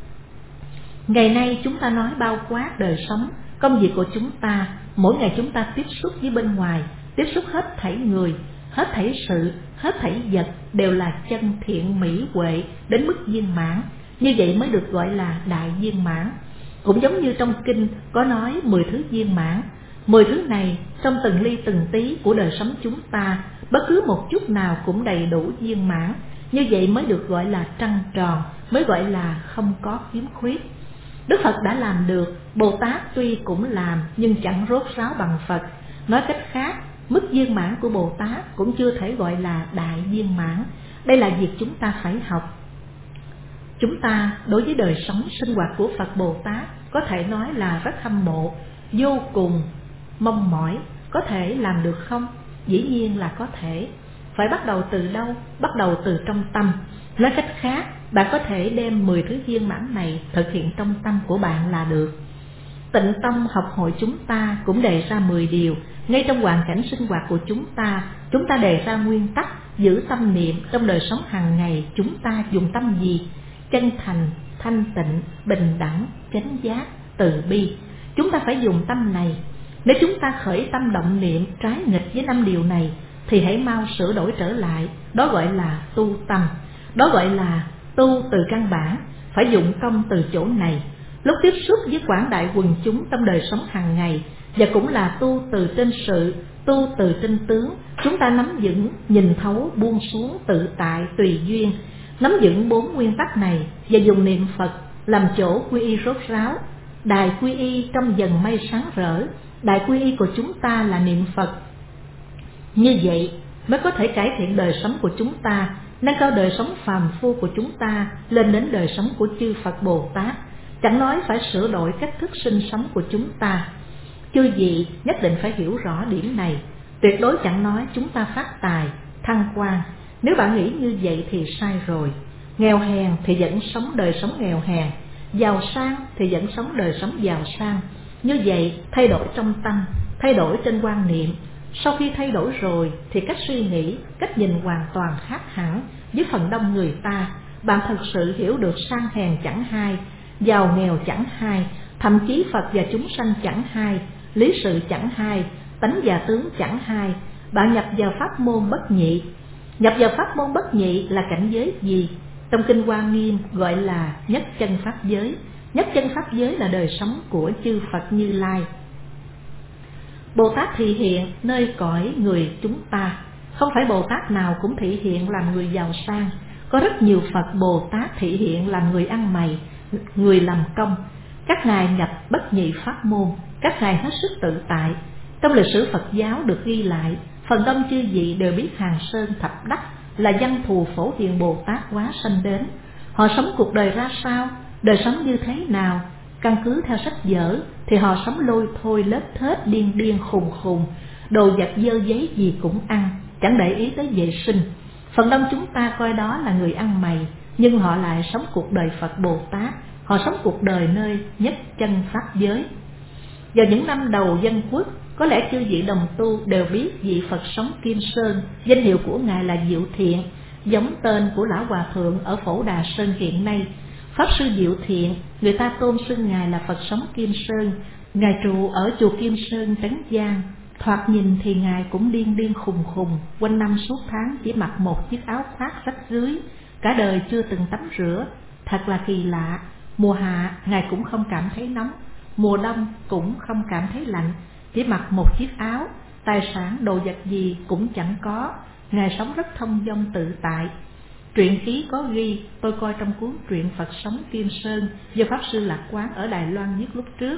Ngày nay chúng ta nói bao quát đời sống, công việc của chúng ta. Mỗi ngày chúng ta tiếp xúc với bên ngoài, tiếp xúc hết thảy người, hết thảy sự, hết thảy vật đều là chân thiện mỹ huệ đến mức viên mãn. Như vậy mới được gọi là đại viên mãn. Cũng giống như trong kinh có nói mười thứ viên mãn. Mười thứ này trong từng ly từng tí của đời sống chúng ta, bất cứ một chút nào cũng đầy đủ viên mãn. Như vậy mới được gọi là trăng tròn, mới gọi là không có khiếm khuyết. Đức Phật đã làm được, Bồ Tát tuy cũng làm nhưng chẳng rốt ráo bằng Phật. Nói cách khác, Mức viên mãn của Bồ Tát cũng chưa thể gọi là đại viên mãn. Đây là việc chúng ta phải học. Chúng ta đối với đời sống sinh hoạt của Phật Bồ Tát có thể nói là rất hâm mộ, vô cùng mong mỏi. Có thể làm được không? Dĩ nhiên là có thể. Phải bắt đầu từ đâu? Bắt đầu từ trong tâm. Nói cách khác, bạn có thể đem mười thứ viên mãn này thực hiện trong tâm của bạn là được. Tịnh Tông học hội chúng ta cũng đề ra mười điều. Ngay trong hoàn cảnh sinh hoạt của chúng ta, chúng ta đề ra nguyên tắc giữ tâm niệm. Trong đời sống hàng ngày chúng ta dùng tâm gì? Chân thành, thanh tịnh, bình đẳng, chánh giác, từ bi. Chúng ta phải dùng tâm này. Nếu chúng ta khởi tâm động niệm trái nghịch với năm điều này thì hãy mau sửa đổi trở lại. Đó gọi là tu tâm. Đó gọi là tu từ căn bản. Phải dụng công từ chỗ này. Lúc tiếp xúc với quảng đại quần chúng trong đời sống hàng ngày, và cũng là tu từ trên sự, tu từ trên tướng. Chúng ta nắm vững, nhìn thấu, buông xuống, tự tại, tùy duyên. Nắm vững bốn nguyên tắc này và dùng niệm Phật làm chỗ quy y rốt ráo. Đài quy y trong dần mây sáng rỡ. Đại quy y của chúng ta là niệm Phật. Như vậy mới có thể cải thiện đời sống của chúng ta, nâng cao đời sống phàm phu của chúng ta lên đến đời sống của chư Phật Bồ Tát. Chẳng nói phải sửa đổi cách thức sinh sống của chúng ta. Chư vị nhất định phải hiểu rõ điểm này. Tuyệt đối chẳng nói chúng ta phát tài, thăng quan. Nếu bạn nghĩ như vậy thì sai rồi. Nghèo hèn thì vẫn sống đời sống nghèo hèn, giàu sang thì vẫn sống đời sống giàu sang. Như vậy thay đổi trong tâm, thay đổi trên quan niệm. Sau khi thay đổi rồi thì cách suy nghĩ, cách nhìn hoàn toàn khác hẳn. Với phần đông người ta, bạn thật sự hiểu được sang hèn chẳng hai, giàu nghèo chẳng hai, thậm chí Phật và chúng sanh chẳng hai, lý sự chẳng hai, tánh và tướng chẳng hai. Bạn nhập vào pháp môn bất nhị. Nhập vào pháp môn bất nhị là cảnh giới gì? Trong Kinh Hoa Nghiêm gọi là nhất chân pháp giới. Nhất chân pháp giới là đời sống của chư Phật Như Lai. Bồ Tát thị hiện nơi cõi người chúng ta. Không phải Bồ Tát nào cũng thị hiện làm người giàu sang. Có rất nhiều Phật Bồ Tát thị hiện làm người ăn mày, người làm công. Các ngài nhập bất nhị pháp môn. Các ngài hết sức tự tại. Trong lịch sử Phật giáo được ghi lại, phần đông chư vị đều biết Hàng Sơn Thập Đắc là văn thù Phổ Hiền Bồ Tát hóa sanh đến. Họ sống cuộc đời ra sao? Đời sống như thế nào? Căn cứ theo sách vở thì họ sống lôi thôi lết thết, điên điên khùng khùng, đồ vật dơ giấy gì cũng ăn, chẳng để ý tới vệ sinh. Phần đông chúng ta coi đó là người ăn mày, nhưng họ lại sống cuộc đời Phật Bồ Tát. Họ sống cuộc đời nơi nhất chân pháp giới. Vào những năm đầu dân quốc, có lẽ chư vị đồng tu đều biết vị Phật sống Kim Sơn. Danh hiệu của ngài là Diệu Thiện, giống tên của lão hòa thượng ở Phổ Đà Sơn hiện nay. Pháp sư Diệu Thiện, người ta tôn xưng ngài là Phật sống Kim Sơn. Ngài trụ ở chùa Kim Sơn, Trấn Giang. Thoạt nhìn thì ngài cũng điên điên khùng khùng, quanh năm suốt tháng chỉ mặc một chiếc áo khoác rách rưới, cả đời chưa từng tắm rửa. Thật là kỳ lạ. Mùa hạ ngài cũng không cảm thấy nóng, mùa đông cũng không cảm thấy lạnh, chỉ mặc một chiếc áo, tài sản đồ vật gì cũng chẳng có. Ngài sống rất thông dong tự tại. Truyện ký có ghi, tôi coi trong cuốn truyện Phật sống Kim Sơn do Pháp sư Lạc Quán ở Đài Loan viết lúc trước.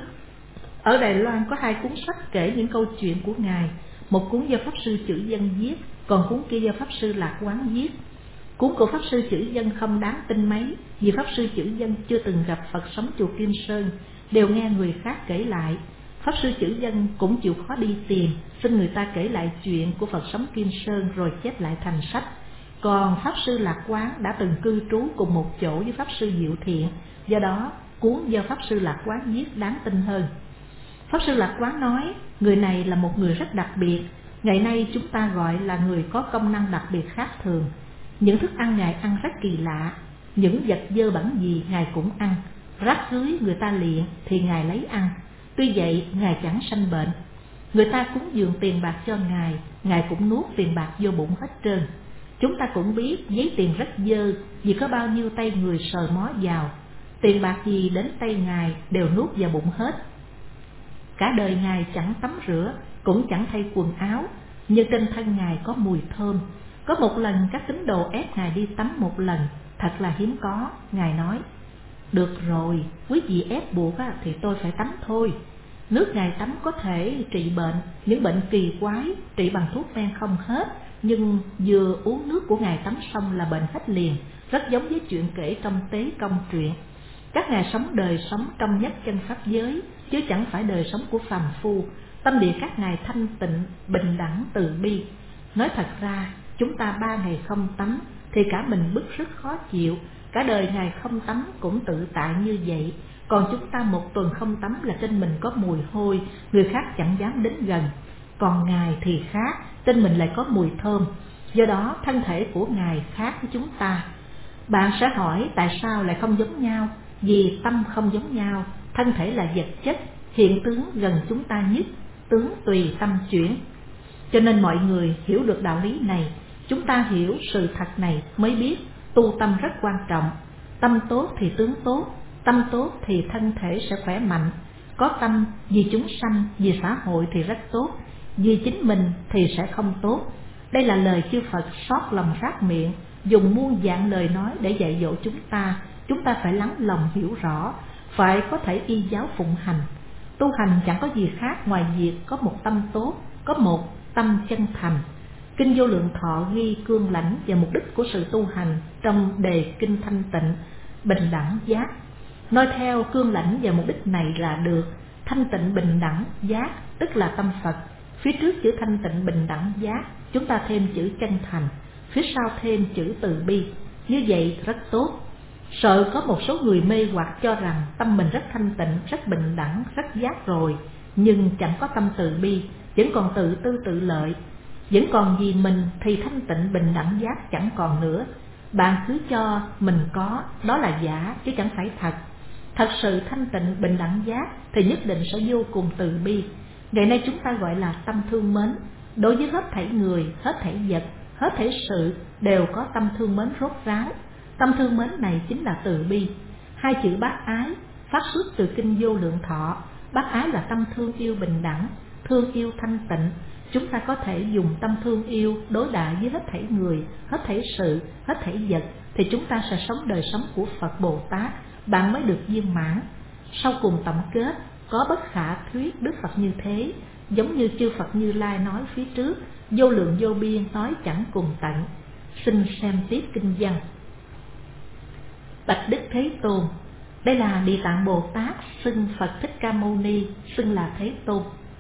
Ở Đài Loan có hai cuốn sách kể những câu chuyện của ngài. Một cuốn do Pháp sư Chữ Dân viết, còn cuốn kia do Pháp sư Lạc Quán viết. Cuốn của Pháp sư Chữ Dân không đáng tin mấy, vì Pháp sư Chữ Dân chưa từng gặp Phật sống chùa Kim Sơn, đều nghe người khác kể lại. Pháp sư Chữ Dân cũng chịu khó đi tìm, xin người ta kể lại chuyện của Phật sống Kim Sơn rồi chép lại thành sách. Còn Pháp sư Lạc Quán đã từng cư trú cùng một chỗ với Pháp sư Diệu Thiện, do đó cuốn do Pháp sư Lạc Quán viết đáng tin hơn. Pháp sư Lạc Quán nói, người này là một người rất đặc biệt, ngày nay chúng ta gọi là người có công năng đặc biệt khác thường. Những thức ăn ngài ăn rất kỳ lạ, những vật dơ bẩn gì ngài cũng ăn, rác rưới người ta liệng thì ngài lấy ăn. Tuy vậy ngài chẳng sanh bệnh. Người ta cúng dường tiền bạc cho ngài, ngài cũng nuốt tiền bạc vô bụng hết trơn. Chúng ta cũng biết giấy tiền rất dơ, vì có bao nhiêu tay người sờ mó vào. Tiền bạc gì đến tay ngài đều nuốt vào bụng hết. Cả đời ngài chẳng tắm rửa, cũng chẳng thay quần áo, nhưng trên thân ngài có mùi thơm. Có một lần các tín đồ ép ngài đi tắm một lần, thật là hiếm có. Ngài nói, được rồi, quý vị ép buộc thì tôi phải tắm thôi. Nước Ngài tắm có thể trị bệnh, những bệnh kỳ quái trị bằng thuốc men không hết, nhưng vừa uống nước của Ngài tắm xong là bệnh hết liền, rất giống với chuyện kể trong Tế Công truyện. Các Ngài sống đời sống trong nhất chân pháp giới, chứ chẳng phải đời sống của phàm phu. Tâm địa các Ngài thanh tịnh, bình đẳng, từ bi. Nói thật ra, chúng ta ba ngày không tắm thì cả mình bức rất khó chịu. Cả đời Ngài không tắm cũng tự tại như vậy. Còn chúng ta một tuần không tắm là trên mình có mùi hôi, người khác chẳng dám đến gần. Còn Ngài thì khác, trên mình lại có mùi thơm. Do đó thân thể của Ngài khác với chúng ta. Bạn sẽ hỏi tại sao lại không giống nhau? Vì tâm không giống nhau. Thân thể là vật chất, hiện tướng gần chúng ta nhất, tướng tùy tâm chuyển. Cho nên mọi người hiểu được đạo lý này. Chúng ta hiểu sự thật này mới biết tu tâm rất quan trọng. Tâm tốt thì tướng tốt, tâm tốt thì thân thể sẽ khỏe mạnh. Có tâm vì chúng sanh, vì xã hội thì rất tốt, vì chính mình thì sẽ không tốt. Đây là lời chư Phật xót lòng rát miệng, dùng muôn vạn lời nói để dạy dỗ chúng ta. Chúng ta phải lắng lòng hiểu rõ, phải có thể y giáo phụng hành. Tu hành chẳng có gì khác ngoài việc có một tâm tốt, có một tâm chân thành. Kinh Vô Lượng Thọ ghi cương lãnh và mục đích của sự tu hành trong đề kinh thanh tịnh, bình đẳng giác. Nói theo cương lãnh và mục đích này là được. Thanh tịnh bình đẳng giác tức là tâm Phật. Phía trước chữ thanh tịnh bình đẳng giác chúng ta thêm chữ chân thành, phía sau thêm chữ từ bi. Như vậy rất tốt. Sợ có một số người mê hoặc cho rằng tâm mình rất thanh tịnh, rất bình đẳng, rất giác rồi, nhưng chẳng có tâm từ bi, vẫn còn tự tư tự lợi, vẫn còn vì mình thì thanh tịnh bình đẳng giác chẳng còn nữa. Bạn cứ cho mình có, đó là giả chứ chẳng phải thật. Thật sự thanh tịnh bình đẳng giác thì nhất định sẽ vô cùng từ bi. Ngày nay chúng ta gọi là tâm thương mến. Đối với hết thảy người, hết thảy vật, hết thảy sự đều có tâm thương mến rốt ráo. Tâm thương mến này chính là từ bi. Hai chữ bác ái phát xuất từ kinh Vô Lượng Thọ. Bác ái là tâm thương yêu bình đẳng, thương yêu thanh tịnh. Chúng ta có thể dùng tâm thương yêu đối đãi với hết thảy người, hết thảy sự, hết thảy vật, thì chúng ta sẽ sống đời sống của Phật Bồ Tát, bạn mới được viên mãn. Sau cùng tổng kết, có bất khả thuyết Đức Phật như thế, giống như chư Phật Như Lai nói phía trước, vô lượng vô biên nói chẳng cùng tận. Xin xem tiếp kinh văn. Bạch Đức Thế Tôn, đây là Địa Tạng Bồ Tát xưng Phật Thích Ca Mâu Ni, xưng là Thế Tôn.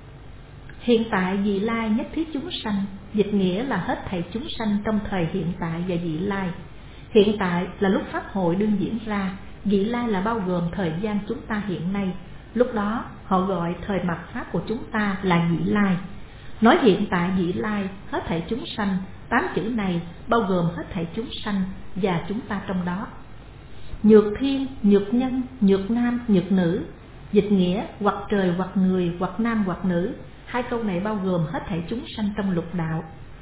Hiện tại vị lai nhất thiết chúng sanh, dịch nghĩa là hết thảy chúng sanh trong thời hiện tại và vị lai. Hiện tại là lúc pháp hội đương diễn ra, vị lai là bao gồm thời gian chúng ta hiện nay. Lúc đó họ gọi thời mạt pháp của chúng ta là vị lai. Nói hiện tại vị lai, hết thảy chúng sanh, tám chữ này bao gồm hết thảy chúng sanh và chúng ta trong đó. Nhược thiên, nhược nhân, nhược nam, nhược nữ, dịch nghĩa hoặc trời hoặc người, hoặc nam hoặc nữ. Hai câu này bao gồm hết thảy chúng sanh trong lục đạo.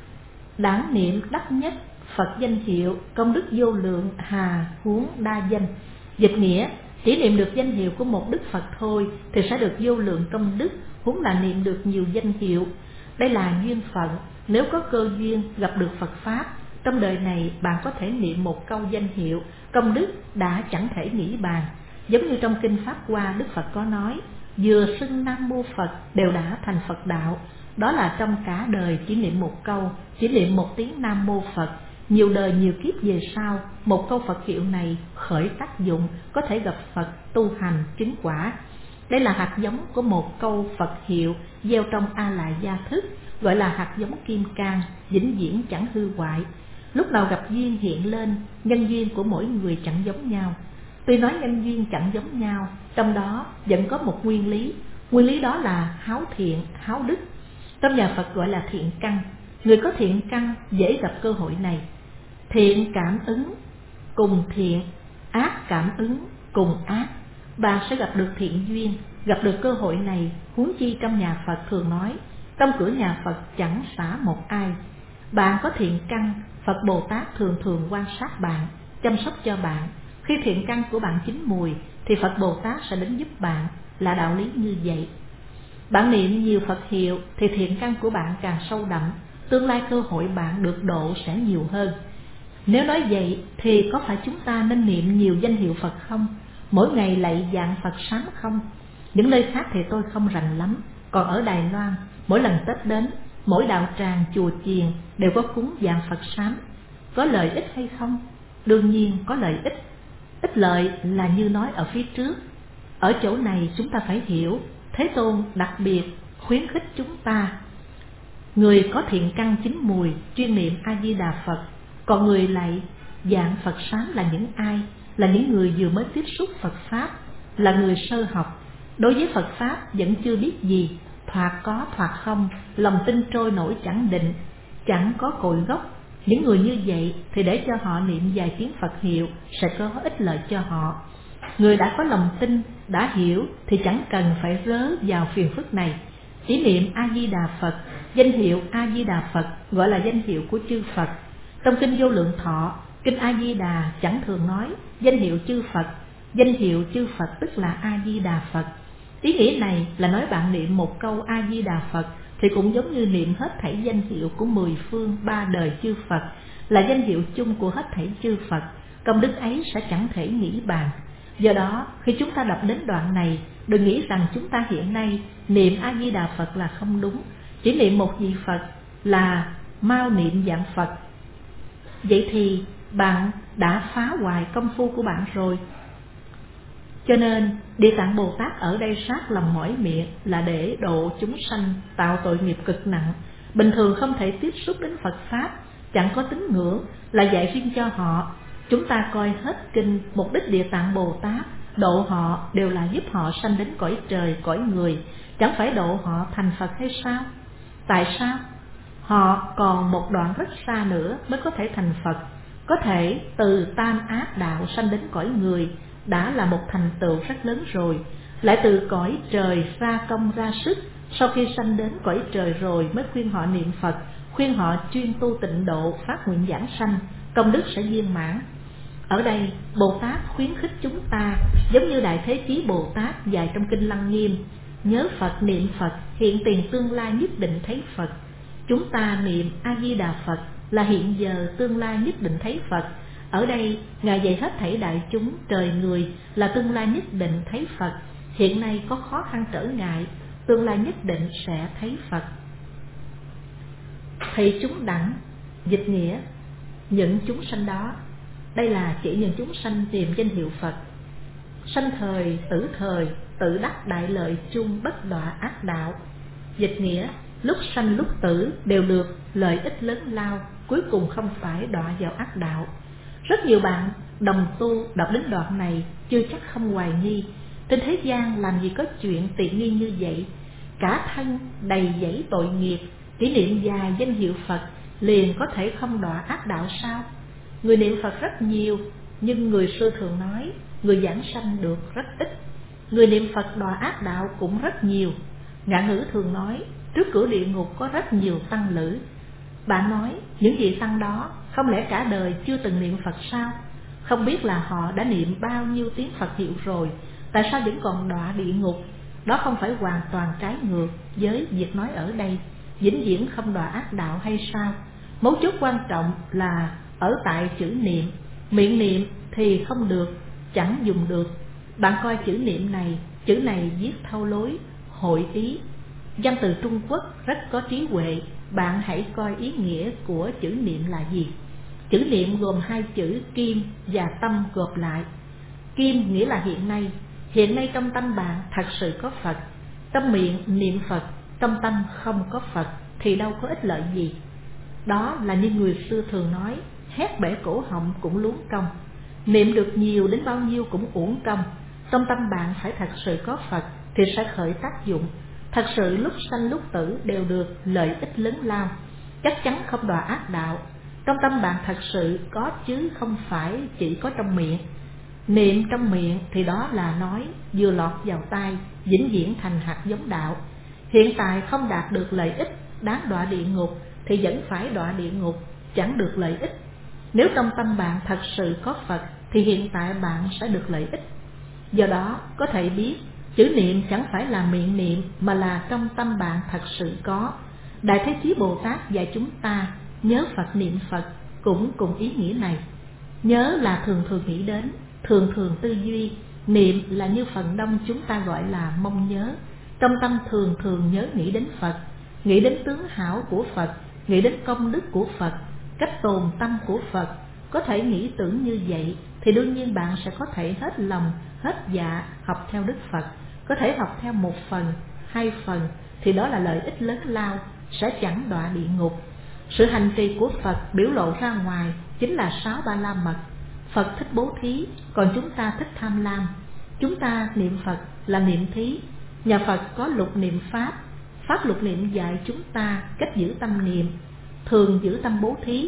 Đản niệm đắc nhất Phật danh hiệu, công đức vô lượng, hà huống đa danh. Dịch nghĩa chỉ niệm được danh hiệu của một Đức Phật thôi thì sẽ được vô lượng công đức, huống là niệm được nhiều danh hiệu. Đây là duyên phận. Nếu có cơ duyên gặp được Phật Pháp, trong đời này bạn có thể niệm một câu danh hiệu, công đức đã chẳng thể nghĩ bàn. Giống như trong kinh Pháp Hoa, Đức Phật có nói, vừa xưng Nam Mô Phật đều đã thành Phật đạo. Đó là trong cả đời chỉ niệm một câu, chỉ niệm một tiếng Nam Mô Phật. Nhiều đời nhiều kiếp về sau, một câu Phật hiệu này khởi tác dụng, có thể gặp Phật tu hành chứng quả. Đây là hạt giống của một câu Phật hiệu gieo trong A La Gia thức, gọi là hạt giống kim cang, vĩnh viễn chẳng hư hoại. Lúc nào gặp duyên hiện lên, nhân duyên của mỗi người chẳng giống nhau. Tuy nói nhân duyên chẳng giống nhau, trong đó vẫn có một nguyên lý. Nguyên lý đó là háo thiện, háo đức. Trong nhà Phật gọi là thiện căn. Người có thiện căn dễ gặp cơ hội này. Thiện cảm ứng cùng thiện, ác cảm ứng cùng ác. Bạn sẽ gặp được thiện duyên, gặp được cơ hội này. Huống chi trong nhà Phật thường nói, trong cửa nhà Phật chẳng xả một ai. Bạn có thiện căn, Phật Bồ Tát thường thường quan sát bạn, chăm sóc cho bạn. Khi thiện căn của bạn chín mùi thì Phật Bồ Tát sẽ đến giúp bạn, là đạo lý như vậy. Bạn niệm nhiều Phật hiệu thì thiện căn của bạn càng sâu đậm, tương lai cơ hội bạn được độ sẽ nhiều hơn. Nếu nói vậy thì có phải chúng ta nên niệm nhiều danh hiệu Phật không? Mỗi ngày lạy vạn Phật sáng không? Những nơi khác thì tôi không rành lắm. Còn ở Đài Loan, mỗi lần Tết đến, mỗi đạo tràng chùa chiền đều có cúng vạn Phật sám. Có lợi ích hay không? Đương nhiên có lợi ích. Ích lợi là như nói ở phía trước. Ở chỗ này chúng ta phải hiểu, Thế Tôn đặc biệt khuyến khích chúng ta. Người có thiện căn chín mùi chuyên niệm A Di Đà Phật. Còn người lại dạng Phật sám là những ai? Là những người vừa mới tiếp xúc Phật Pháp, là người sơ học. Đối với Phật Pháp vẫn chưa biết gì, thoạt có thoạt không, lòng tin trôi nổi chẳng định, chẳng có cội gốc. Những người như vậy thì để cho họ niệm vài tiếng Phật hiệu sẽ có ích lợi cho họ. Người đã có lòng tin, đã hiểu thì chẳng cần phải rớ vào phiền phức này. Chỉ niệm A Di Đà Phật. Danh hiệu A Di Đà Phật gọi là danh hiệu của chư Phật. Trong kinh Vô Lượng Thọ, kinh A Di Đà chẳng thường nói danh hiệu chư Phật. Danh hiệu chư Phật tức là A Di Đà Phật. Ý nghĩa này là nói bạn niệm một câu A Di Đà Phật thì cũng giống như niệm hết thảy danh hiệu của mười phương ba đời chư Phật, là danh hiệu chung của hết thảy chư Phật. Công đức ấy sẽ chẳng thể nghĩ bàn. Do đó khi chúng ta đọc đến đoạn này, đừng nghĩ rằng chúng ta hiện nay niệm A Di Đà Phật là không đúng. Chỉ niệm một vị Phật là mau niệm vạn Phật. Vậy thì bạn đã phá hoại công phu của bạn rồi. Cho nên Địa Tạng Bồ Tát ở đây sát lòng mỏi miệng là để độ chúng sanh tạo tội nghiệp cực nặng, bình thường không thể tiếp xúc đến Phật Pháp, chẳng có tín ngưỡng, là dạy riêng cho họ. Chúng ta coi hết kinh, mục đích Địa Tạng Bồ Tát độ họ đều là giúp họ sanh đến cõi trời, cõi người, chẳng phải độ họ thành Phật hay sao? Tại sao? Họ còn một đoạn rất xa nữa mới có thể thành Phật. Có thể từ tam ác đạo sanh đến cõi người đã là một thành tựu rất lớn rồi. Lại từ cõi trời ra công ra sức, sau khi sanh đến cõi trời rồi mới khuyên họ niệm Phật, khuyên họ chuyên tu tịnh độ, phát nguyện giảng sanh, công đức sẽ viên mãn. Ở đây Bồ Tát khuyến khích chúng ta, giống như Đại Thế Chí Bồ Tát dạy trong kinh Lăng Nghiêm: nhớ Phật, niệm Phật, hiện tiền tương lai nhất định thấy Phật. Chúng ta niệm A Di Đà Phật là hiện giờ tương lai nhất định thấy Phật. Ở đây Ngài dạy hết thảy đại chúng trời người là tương lai nhất định thấy Phật. Hiện nay có khó khăn trở ngại, tương lai nhất định sẽ thấy Phật. Thị chúng đẳng, dịch nghĩa những chúng sanh đó. Đây là chỉ những chúng sanh tìm danh hiệu Phật. Sanh thời, tử thời, tự đắc đại lợi chung, bất đọa ác đạo. Dịch nghĩa lúc sanh lúc tử đều được lợi ích lớn lao, cuối cùng không phải đọa vào ác đạo. Rất nhiều bạn đồng tu đọc đến đoạn này chưa chắc không hoài nghi, trên thế gian làm gì có chuyện tiện nghi như vậy. Cả thân đầy dẫy tội nghiệp, kỷ niệm dài danh hiệu Phật liền có thể không đọa ác đạo sao? Người niệm Phật rất nhiều, nhưng người xưa thường nói người giảng sanh được rất ít. Người niệm Phật đọa ác đạo cũng rất nhiều. Ngạn ngữ thường nói trước cửa địa ngục có rất nhiều tăng lữ. Bạn nói những vị tăng đó không lẽ cả đời chưa từng niệm Phật sao? Không biết là họ đã niệm bao nhiêu tiếng Phật hiệu rồi, tại sao vẫn còn đọa địa ngục? Đó không phải hoàn toàn trái ngược với việc nói ở đây vĩnh viễn không đọa ác đạo hay sao? Mấu chốt quan trọng là ở tại chữ niệm. Miệng niệm thì không được, chẳng dùng được. Bạn coi chữ niệm này, chữ này viết thâu lối, hội ý. Văn từ Trung Quốc rất có trí huệ. Bạn hãy coi ý nghĩa của chữ niệm là gì. Chữ niệm gồm hai chữ kim và tâm gộp lại. Kim nghĩa là hiện nay. Hiện nay trong tâm bạn thật sự có Phật. Trong miệng niệm Phật, trong tâm không có Phật thì đâu có ích lợi gì. Đó là như người xưa thường nói, hét bể cổ họng cũng luống công. Niệm được nhiều đến bao nhiêu cũng uổng công. Trong tâm bạn phải thật sự có Phật thì sẽ khởi tác dụng. Thật sự lúc sanh lúc tử đều được lợi ích lớn lao, chắc chắn không đọa ác đạo. Trong tâm bạn thật sự có chứ không phải chỉ có trong miệng. Niệm trong miệng thì đó là nói vừa lọt vào tai, vĩnh viễn thành hạt giống đạo. Hiện tại không đạt được lợi ích, đáng đọa địa ngục thì vẫn phải đọa địa ngục, chẳng được lợi ích. Nếu trong tâm bạn thật sự có Phật thì hiện tại bạn sẽ được lợi ích. Do đó có thể biết chữ niệm chẳng phải là miệng niệm mà là trong tâm bạn thật sự có. Đại Thế Chí Bồ Tát dạy chúng ta nhớ Phật niệm Phật cũng cùng ý nghĩa này. Nhớ là thường thường nghĩ đến, thường thường tư duy. Niệm là như phần đông chúng ta gọi là mong nhớ. Trong tâm thường thường nhớ nghĩ đến Phật, nghĩ đến tướng hảo của Phật, nghĩ đến công đức của Phật, cách tồn tâm của Phật. Có thể nghĩ tưởng như vậy thì đương nhiên bạn sẽ có thể hết lòng, hết dạ học theo Đức Phật. Có thể học theo một phần, hai phần thì đó là lợi ích lớn lao, sẽ chẳng đọa địa ngục. Sự hành trì của Phật biểu lộ ra ngoài chính là sáu ba la mật. Phật thích bố thí, còn chúng ta thích tham lam. Chúng ta niệm Phật là niệm thí. Nhà Phật có lục niệm pháp. Pháp lục niệm dạy chúng ta cách giữ tâm niệm, thường giữ tâm bố thí.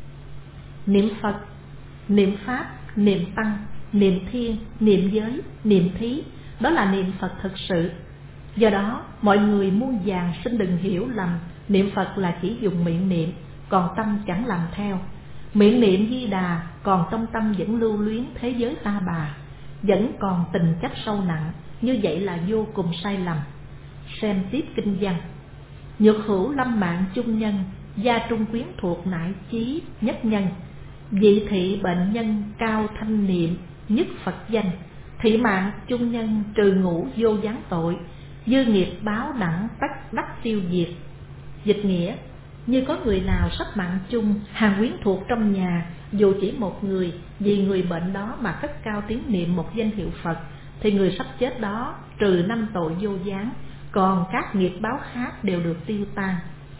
Niệm Phật, niệm Pháp, niệm Tăng, niệm Thiên, niệm Giới, niệm Thí, đó là niệm Phật thực sự. Do đó mọi người muôn vàn xin đừng hiểu lầm niệm Phật là chỉ dùng miệng niệm, còn tâm chẳng làm theo. Miệng niệm Di Đà, còn trong tâm vẫn lưu luyến thế giới ta bà, vẫn còn tình chấp sâu nặng. Như vậy là vô cùng sai lầm. Xem tiếp kinh văn. Nhược hữu lâm mạng chung nhân, gia trung quyến thuộc nại chí nhất nhân. Dị thị bệnh nhân cao thanh niệm, nhất Phật danh. Thị mạng chung nhân trừ ngũ vô gián tội, dư nghiệp báo đẳng tắc đắc tiêu diệt. Dịch nghĩa: như có người nào sắp mạng chung, hàng quyến thuộc trong nhà, dù chỉ một người, vì người bệnh đó mà cất cao tiếng niệm một danh hiệu Phật, thì người sắp chết đó trừ năm tội vô gián, còn các nghiệp báo khác đều được tiêu tan.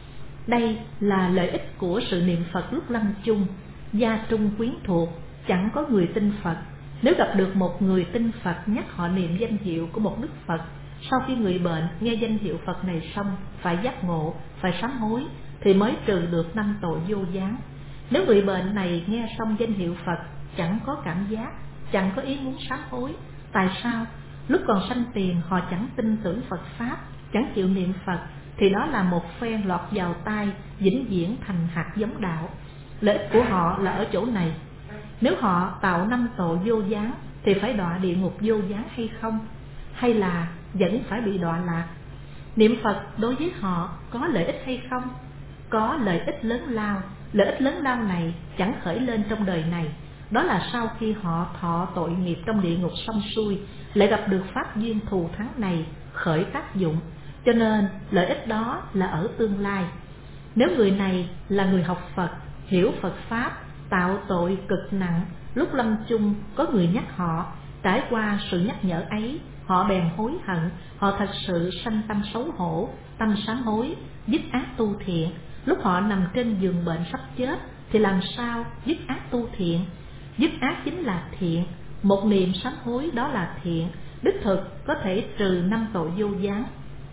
Đây là lợi ích của sự niệm Phật lúc lâm chung. Gia trung quyến thuộc, chẳng có người tin Phật. Nếu gặp được một người tin Phật nhắc họ niệm danh hiệu của một Đức Phật, sau khi người bệnh nghe danh hiệu Phật này xong phải giác ngộ, phải sám hối, thì mới trừ được năm tội vô gián. Nếu người bệnh này nghe xong danh hiệu Phật chẳng có cảm giác, chẳng có ý muốn sám hối, tại sao? Lúc còn sanh tiền họ chẳng tin tưởng Phật Pháp, chẳng chịu niệm Phật, thì đó là một phen lọt vào tai, vĩnh viễn thành hạt giống đạo. Lợi ích của họ là ở chỗ này. Nếu họ tạo năm tội vô gián thì phải đọa địa ngục vô gián hay không? Hay là vẫn phải bị đọa lạc? Niệm Phật đối với họ có lợi ích hay không? Có lợi ích lớn lao. Lợi ích lớn lao này chẳng khởi lên trong đời này. Đó là sau khi họ thọ tội nghiệp trong địa ngục xong xuôi, lại gặp được pháp duyên thù thắng này khởi tác dụng. Cho nên lợi ích đó là ở tương lai. Nếu người này là người học Phật, hiểu Phật Pháp, tạo tội cực nặng, lúc lâm chung có người nhắc họ, trải qua sự nhắc nhở ấy, họ bèn hối hận, họ thật sự sanh tâm xấu hổ, tâm sám hối, dứt ác tu thiện. Lúc họ nằm trên giường bệnh sắp chết thì làm sao dứt ác tu thiện? Dứt ác chính là thiện, một niệm sám hối đó là thiện, đích thực có thể trừ năm tội vô gián.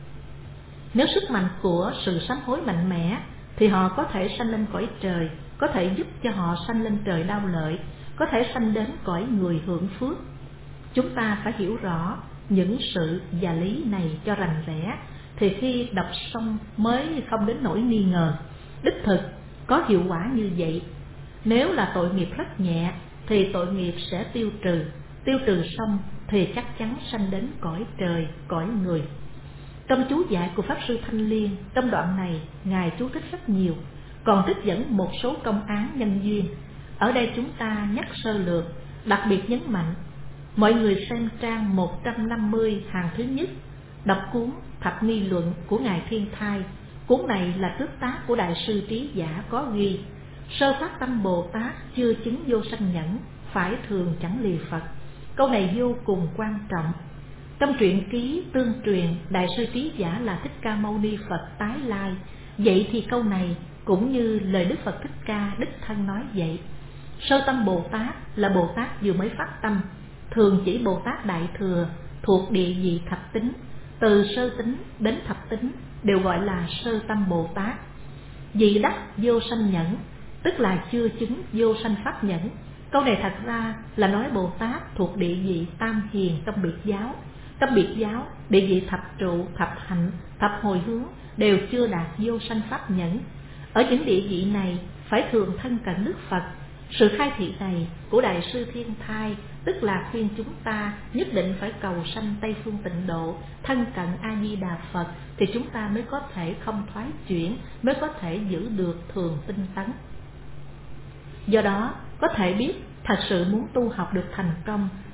Nếu sức mạnh của sự sám hối mạnh mẽ thì họ có thể sanh lên cõi trời, có thể giúp cho họ sanh lên trời đau lợi, có thể sanh đến cõi người hưởng phước. Chúng ta phải hiểu rõ những sự và lý này cho rành rẽ, thì khi đọc xong mới không đến nỗi nghi ngờ. Đích thực có hiệu quả như vậy. Nếu là tội nghiệp rất nhẹ thì tội nghiệp sẽ tiêu trừ, tiêu trừ xong thì chắc chắn sanh đến cõi trời, cõi người. Trong chú giải của Pháp Sư Thanh Liên, trong đoạn này Ngài chú thích rất nhiều, còn trích dẫn một số công án nhân duyên. Ở đây chúng ta nhắc sơ lược, đặc biệt nhấn mạnh. Mọi người xem trang một trăm năm mươi hàng thứ nhất, đọc cuốn Thập Nghi Luận của Ngài Thiên Thai. Cuốn này là tước tác của Đại sư Trí Giả có ghi: sơ phát tâm Bồ Tát chưa chứng vô sanh nhẫn, phải thường chẳng lìa Phật. Câu này vô cùng quan trọng. Trong truyện ký tương truyền, Đại sư Trí Giả là Thích Ca Mâu Ni Phật tái lai. Vậy thì câu này cũng như lời Đức Phật Thích Ca đích thân nói vậy. Sơ tâm Bồ Tát là Bồ Tát vừa mới phát tâm, thường chỉ Bồ Tát Đại Thừa thuộc địa vị thập tính. Từ sơ tính đến thập tính đều gọi là sơ tâm Bồ Tát. Vị đắc vô sanh nhẫn, tức là chưa chứng vô sanh pháp nhẫn. Câu này thật ra là nói Bồ Tát thuộc địa vị tam hiền trong biệt giáo. Trong biệt giáo, địa vị thập trụ, thập hạnh, thập hồi hướng đều chưa đạt vô sanh pháp nhẫn. Ở những địa vị này phải thường thân cận Đức Phật. Sự khai thị này của Đại sư Thiên Thai tức là khuyên chúng ta nhất định phải cầu sanh Tây Phương Tịnh Độ, thân cận A Di Đà Phật, thì chúng ta mới có thể không thoái chuyển, mới có thể giữ được thường tinh tấn. Do đó có thể biết thật sự muốn tu học được thành công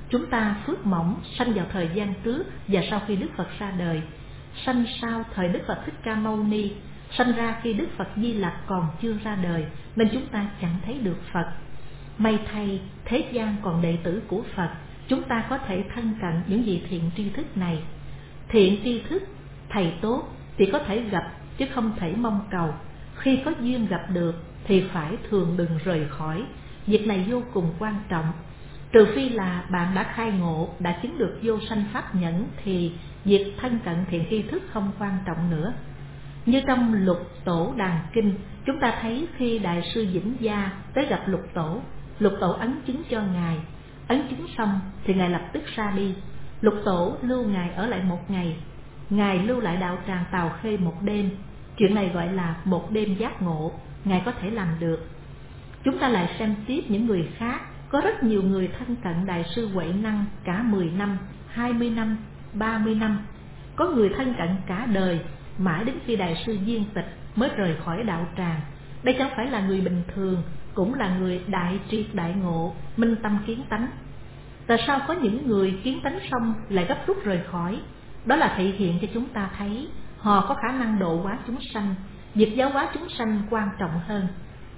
Chúng ta phước mỏng sanh vào thời gian trước và sau khi Đức Phật ra đời, sanh sau thời Đức Phật Thích Ca Mâu Ni, sanh ra khi Đức Phật Di Lặc còn chưa ra đời, nên chúng ta chẳng thấy được Phật. May thay, thế gian còn đệ tử của Phật, chúng ta có thể thân cận những vị thiện tri thức này. Thiện tri thức, thầy tốt thì có thể gặp chứ không thể mong cầu. Khi có duyên gặp được thì phải thường đừng rời khỏi. Việc này vô cùng quan trọng. Trừ phi là bạn đã khai ngộ, đã chứng được vô sanh pháp nhẫn, thì việc thân cận thiện tri thức không quan trọng nữa. Như trong Lục Tổ Đàn Kinh, chúng ta thấy khi Đại sư Vĩnh Gia tới gặp Lục Tổ, Lục Tổ ấn chứng cho Ngài. Ấn chứng xong thì Ngài lập tức ra đi. Lục Tổ lưu Ngài ở lại một ngày. Ngài lưu lại đạo tràng Tào Khê một đêm. Chuyện này gọi là một đêm giác ngộ. Ngài có thể làm được. Chúng ta lại xem tiếp những người khác. Có rất nhiều người thân cận Đại sư Huệ Năng cả mười năm, hai mươi năm, ba mươi năm. Có người thân cận cả đời, mãi đến khi Đại sư viên tịch mới rời khỏi đạo tràng. Đây chẳng phải là người bình thường, cũng là người đại triệt đại ngộ, minh tâm kiến tánh. Tại sao có những người kiến tánh xong lại gấp rút rời khỏi? Đó là thể hiện cho chúng ta thấy họ có khả năng độ hóa chúng sanh. Việc giáo hóa chúng sanh quan trọng hơn.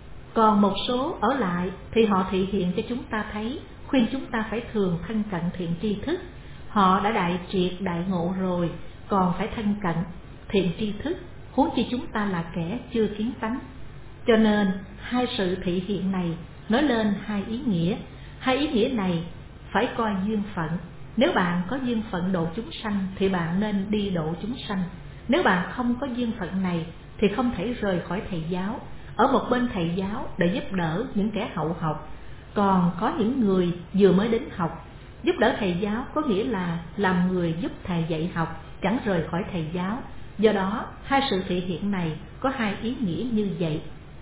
Còn một số ở lại thì họ thể hiện cho chúng ta thấy, khuyên chúng ta phải thường thân cận thiện tri thức. Họ đã đại triệt đại ngộ rồi, còn phải thân cận thiện tri thức, huống chi chúng ta là kẻ chưa kiến tánh. Cho nên hai sự thị hiện này nói lên hai ý nghĩa. Hai ý nghĩa này phải coi duyên phận. Nếu bạn có duyên phận độ chúng sanh thì bạn nên đi độ chúng sanh. Nếu bạn không có duyên phận này thì không thể rời khỏi thầy giáo, ở một bên thầy giáo để giúp đỡ những kẻ hậu học. Còn có những người vừa mới đến học, giúp đỡ thầy giáo có nghĩa là làm người giúp thầy dạy học, chẳng rời khỏi thầy giáo. Do đó hai sự thị hiện này có hai ý nghĩa như vậy.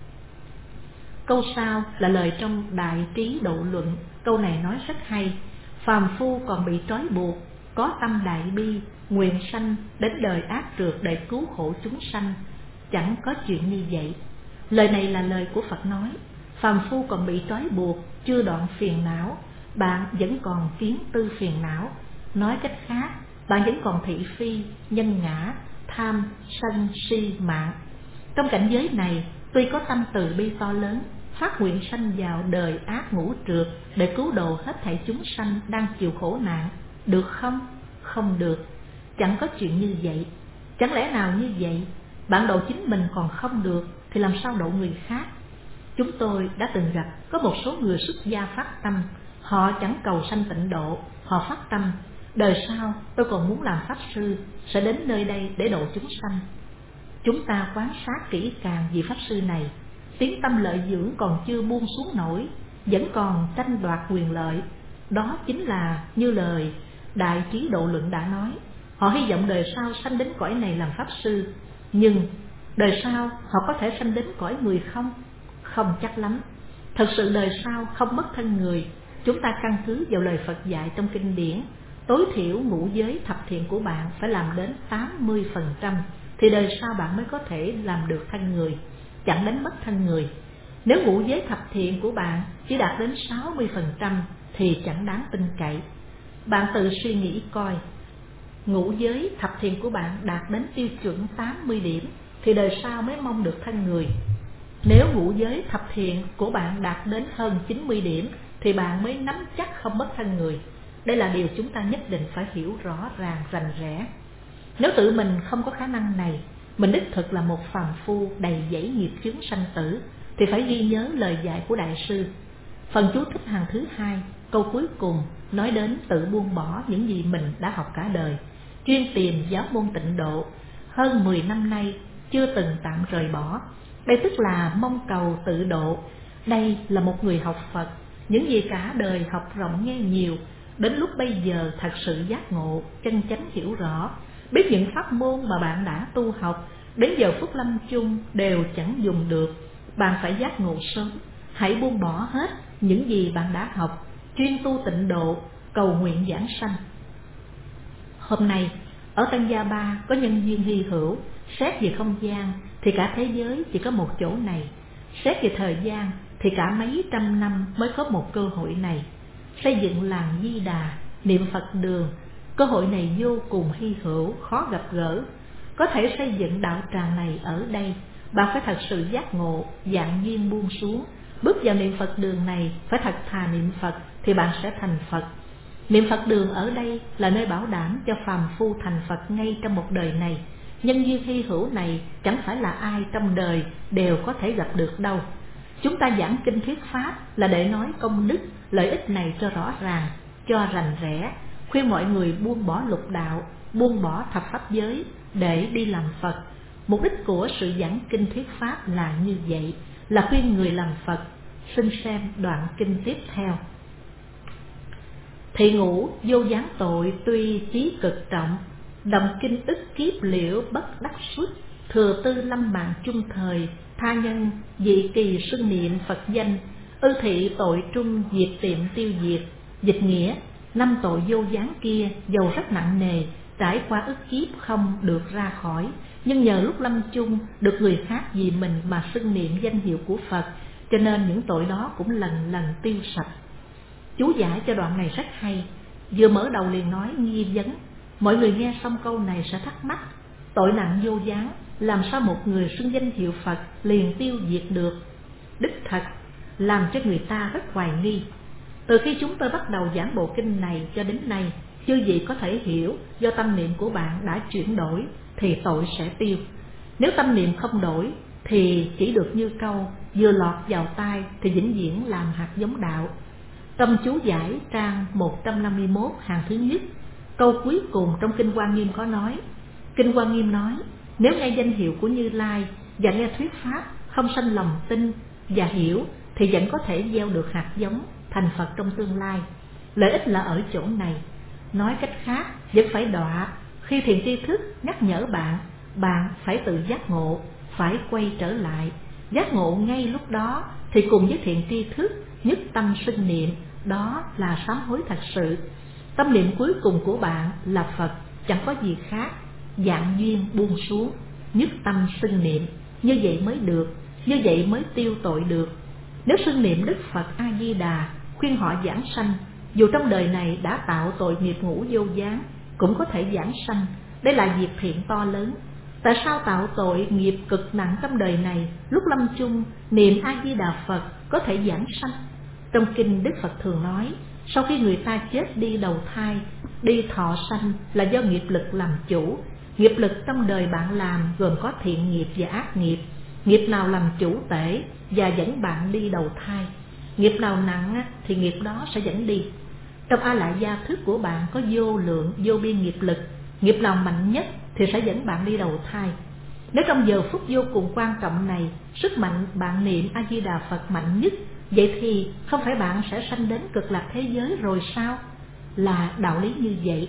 Câu sau là lời trong Đại Trí Độ Luận. Câu này nói rất hay. Phàm phu còn bị trói buộc, có tâm đại bi, nguyện sanh đến đời ác trượt để cứu khổ chúng sanh. Chẳng có chuyện như vậy. Lời này là lời của Phật nói. Phàm phu còn bị trói buộc, chưa đoạn phiền não, bạn vẫn còn kiến tư phiền não. Nói cách khác, bạn vẫn còn thị phi, nhân ngã, tham, sân, si, mạng. Trong cảnh giới này, tuy có tâm từ bi to lớn, phát nguyện sanh vào đời ác ngũ trượt để cứu độ hết thảy chúng sanh đang chịu khổ nạn, được không? Không được. Chẳng có chuyện như vậy. Chẳng lẽ nào như vậy, bạn độ chính mình còn không được thì làm sao độ người khác? Chúng tôi đã từng gặp có một số người xuất gia phát tâm, họ chẳng cầu sanh tịnh độ, họ phát tâm: đời sau tôi còn muốn làm pháp sư, sẽ đến nơi đây để độ chúng sanh. Chúng ta quan sát kỹ càng vị pháp sư này, tiếng tâm lợi dưỡng còn chưa buông xuống nổi, vẫn còn tranh đoạt quyền lợi. Đó chính là như lời Đại Trí Độ Luận đã nói. Họ hy vọng đời sau sanh đến cõi này làm pháp sư, nhưng đời sau họ có thể sanh đến cõi người không? Không chắc lắm. Thật sự đời sau không mất thân người. Chúng ta căn cứ vào lời Phật dạy trong kinh điển, tối thiểu ngũ giới thập thiện của bạn phải làm đến tám mươi phần trăm thì đời sau bạn mới có thể làm được thân người, chẳng đánh mất thân người. Nếu ngũ giới thập thiện của bạn chỉ đạt đến sáu mươi phần trăm thì chẳng đáng tin cậy. Bạn tự suy nghĩ coi, ngũ giới thập thiện của bạn đạt đến tiêu chuẩn tám mươi điểm thì đời sau mới mong được thân người. Nếu ngũ giới thập thiện của bạn đạt đến hơn chín mươi điểm thì bạn mới nắm chắc không mất thân người. Đây là điều chúng ta nhất định phải hiểu rõ ràng rành rẽ. Nếu tự mình không có khả năng này, mình đích thực là một phàm phu đầy dẫy nghiệp chướng sanh tử, thì phải ghi nhớ lời dạy của Đại sư. Phần chú thích hàng thứ hai, câu cuối cùng nói đến tự buông bỏ những gì mình đã học cả đời, chuyên tìm giáo môn tịnh độ, hơn mười năm nay chưa từng tạm rời bỏ. Đây tức là mong cầu tự độ. Đây là một người học Phật, những gì cả đời học rộng nghe nhiều, đến lúc bây giờ thật sự giác ngộ, chân chánh hiểu rõ, biết những pháp môn mà bạn đã tu học đến giờ phút lâm chung đều chẳng dùng được. Bạn phải giác ngộ sớm, hãy buông bỏ hết những gì bạn đã học, chuyên tu tịnh độ, cầu nguyện giảng sanh. Hôm nay ở Tăng Gia Ba có nhân duyên hy hữu. Xét về không gian thì cả thế giới chỉ có một chỗ này, xét về thời gian thì cả mấy trăm năm mới có một cơ hội này. xây dựng làng Di Đà, niệm Phật đường. Cơ hội này vô cùng hy hữu, khó gặp gỡ. Có thể xây dựng đạo tràng này ở đây, bạn phải thật sự giác ngộ, dạng duyên buông xuống. Bước vào niệm Phật đường này phải thật thà niệm Phật thì bạn sẽ thành Phật. Niệm Phật đường ở đây là nơi bảo đảm cho phàm phu thành Phật ngay trong một đời này. Nhân duyên hy hữu này chẳng phải là ai trong đời đều có thể gặp được đâu. Chúng ta giảng kinh thuyết pháp là để nói công đức, lợi ích này cho rõ ràng, cho rành rẽ, khuyên mọi người buông bỏ lục đạo, buông bỏ thập pháp giới để đi làm Phật. Mục đích của sự giảng kinh thuyết pháp là như vậy, là khuyên người làm Phật. Xin xem đoạn kinh tiếp theo. Thị ngũ vô gián tội tuy chí cực trọng, động kinh ức kiếp liễu bất đắc xuất. Thừa tư lâm mạng chung thời, tha nhân dị kỳ xưng niệm Phật danh. Ư thị tội trung diệt tiệm tiêu diệt. Dịch nghĩa, năm tội vô gián kia dầu rất nặng nề, trải qua ức kiếp không được ra khỏi, nhưng nhờ lúc lâm chung được người khác vì mình mà xưng niệm danh hiệu của Phật, cho nên những tội đó cũng lần lần tiêu sạch. Chú giải cho đoạn này rất hay. Vừa mở đầu liền nói nghi vấn. Mọi người nghe xong câu này sẽ thắc mắc, tội nặng vô gián, làm sao một người xưng danh hiệu Phật liền tiêu diệt được? Đích thật làm cho người ta rất hoài nghi. Từ khi chúng tôi bắt đầu giảng bộ kinh này cho đến nay, chư vị có thể hiểu do tâm niệm của bạn đã chuyển đổi thì tội sẽ tiêu. Nếu tâm niệm không đổi thì chỉ được như câu vừa lọt vào tai thì vĩnh viễn làm hạt giống đạo. Trong chú giải trang một trăm năm mươi mốt hàng thứ nhất, câu cuối cùng trong Kinh Hoa Nghiêm có nói: Kinh Hoa Nghiêm nói, nếu nghe danh hiệu của Như Lai và nghe thuyết pháp không sanh lòng tin và hiểu thì vẫn có thể gieo được hạt giống thành Phật trong tương lai. Lợi ích là ở chỗ này. Nói cách khác, vẫn phải đọa. Khi thiền tri thức nhắc nhở bạn, bạn phải tự giác ngộ, phải quay trở lại. Giác ngộ ngay lúc đó thì cùng với thiền tri thức nhất tâm xưng niệm, đó là sám hối thật sự. Tâm niệm cuối cùng của bạn là Phật, chẳng có gì khác. Dạng duyên buông xuống, nhất tâm xưng niệm, như vậy mới được, như vậy mới tiêu tội được. Nếu xưng niệm Đức Phật A Di Đà, khuyên họ giảng sanh, dù trong đời này đã tạo tội nghiệp ngũ vô gián, cũng có thể giảng sanh. Đây là việc thiện to lớn. Tại sao tạo tội nghiệp cực nặng trong đời này, lúc lâm chung niệm A Di Đà Phật có thể giảng sanh? Trong kinh Đức Phật thường nói, sau khi người ta chết đi đầu thai, đi thọ sanh là do nghiệp lực làm chủ. Nghiệp lực trong đời bạn làm gồm có thiện nghiệp và ác nghiệp. Nghiệp nào làm chủ tể và dẫn bạn đi đầu thai, nghiệp nào nặng thì nghiệp đó sẽ dẫn đi. Trong A Lại Gia thức của bạn có vô lượng vô biên nghiệp lực, nghiệp nào mạnh nhất thì sẽ dẫn bạn đi đầu thai. Nếu trong giờ phút vô cùng quan trọng này, sức mạnh bạn niệm A Di Đà Phật mạnh nhất, vậy thì không phải bạn sẽ sanh đến cực lạc thế giới rồi sao? Là đạo lý như vậy.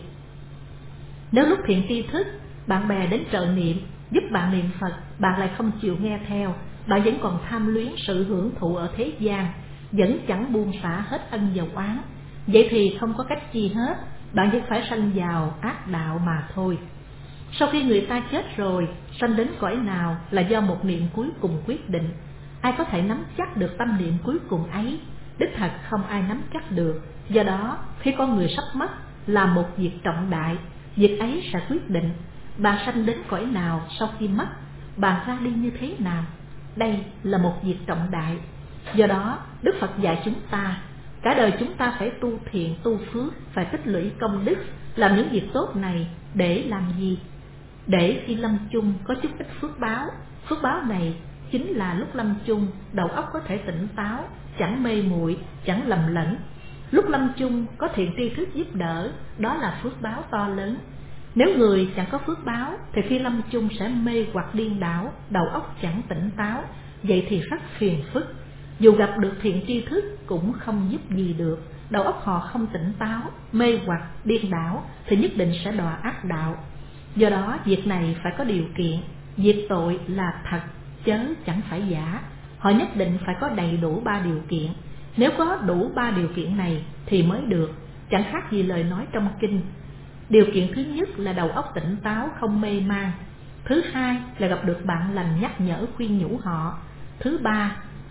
Nếu lúc thiện tri thức, bạn bè đến trợ niệm, giúp bạn niệm Phật, bạn lại không chịu nghe theo, bạn vẫn còn tham luyến sự hưởng thụ ở thế gian, vẫn chẳng buông xả hết ân và oán, vậy thì không có cách chi hết, bạn vẫn phải sanh vào ác đạo mà thôi. Sau khi người ta chết rồi, sanh đến cõi nào là do một niệm cuối cùng quyết định. Ai có thể nắm chắc được tâm niệm cuối cùng ấy? Đích thật không ai nắm chắc được. Do đó, khi con người sắp mất là một việc trọng đại, việc ấy sẽ quyết định bạn sanh đến cõi nào sau khi mất, bạn ra đi như thế nào. Đây là một việc trọng đại. Do đó, Đức Phật dạy chúng ta, cả đời chúng ta phải tu thiện, tu phước, phải tích lũy công đức, làm những việc tốt này để làm gì? Để khi lâm chung có chút ít phước báo. Phước báo này chính là lúc lâm chung đầu óc có thể tỉnh táo, chẳng mê muội, chẳng lầm lẫn. Lúc lâm chung có thiện tri thức giúp đỡ, đó là phước báo to lớn. Nếu người chẳng có phước báo thì khi lâm chung sẽ mê hoặc điên đảo, đầu óc chẳng tỉnh táo, vậy thì rất phiền phức. Dù gặp được thiện tri thức cũng không giúp gì được. Đầu óc họ không tỉnh táo, mê hoặc điên đảo thì nhất định sẽ đọa ác đạo. Do đó việc này phải có điều kiện. Việc tội là thật chớ chẳng phải giả. Họ nhất định phải có đầy đủ ba điều kiện. Nếu có đủ ba điều kiện này thì mới được. Chẳng khác gì lời nói trong kinh. Điều kiện thứ nhất là đầu óc tỉnh táo, không mê man. Thứ hai là gặp được bạn lành nhắc nhở khuyên nhủ họ. Thứ ba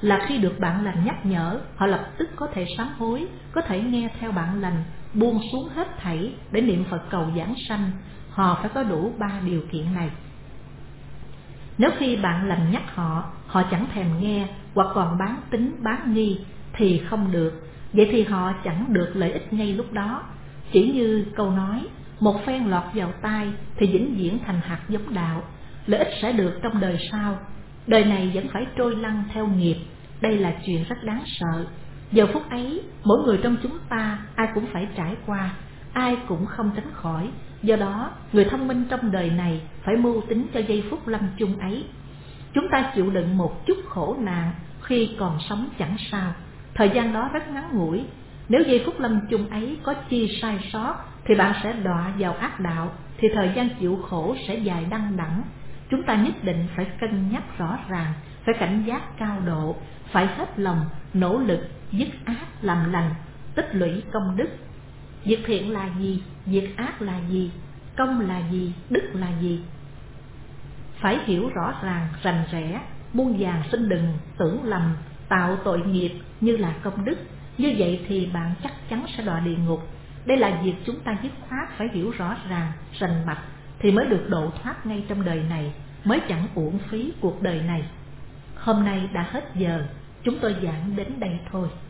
là khi được bạn lành nhắc nhở, họ lập tức có thể sám hối, có thể nghe theo bạn lành, buông xuống hết thảy để niệm Phật cầu giảng sanh. Họ phải có đủ ba điều kiện này. Nếu khi bạn lành nhắc họ, họ chẳng thèm nghe hoặc còn bán tín bán nghi thì không được. Vậy thì họ chẳng được lợi ích ngay lúc đó. Chỉ như câu nói, một phen lọt vào tai thì vĩnh viễn thành hạt giống đạo. Lợi ích sẽ được trong đời sau, đời này vẫn phải trôi lăn theo nghiệp. Đây là chuyện rất đáng sợ. Giờ phút ấy, mỗi người trong chúng ta ai cũng phải trải qua, ai cũng không tránh khỏi. Do đó, người thông minh trong đời này phải mưu tính cho giây phút lâm chung ấy. Chúng ta chịu đựng một chút khổ nạn khi còn sống chẳng sao, thời gian đó rất ngắn ngủi. Nếu giây phút lâm chung ấy có chi sai sót thì bạn sẽ đọa vào ác đạo, thì thời gian chịu khổ sẽ dài đăng đẳng. Chúng ta nhất định phải cân nhắc rõ ràng, phải cảnh giác cao độ, phải hết lòng nỗ lực dứt ác làm lành, tích lũy công đức. Việc thiện là gì? Việc ác là gì? Công là gì? Đức là gì? Phải hiểu rõ ràng, rành rẽ, muôn vàn sinh đừng tưởng lầm, tạo tội nghiệp như là công đức. Như vậy thì bạn chắc chắn sẽ đọa địa ngục. Đây là việc chúng ta dứt khoát phải hiểu rõ ràng, rành mạch thì mới được độ thoát ngay trong đời này, mới chẳng uổng phí cuộc đời này. Hôm nay đã hết giờ, chúng tôi giảng đến đây thôi.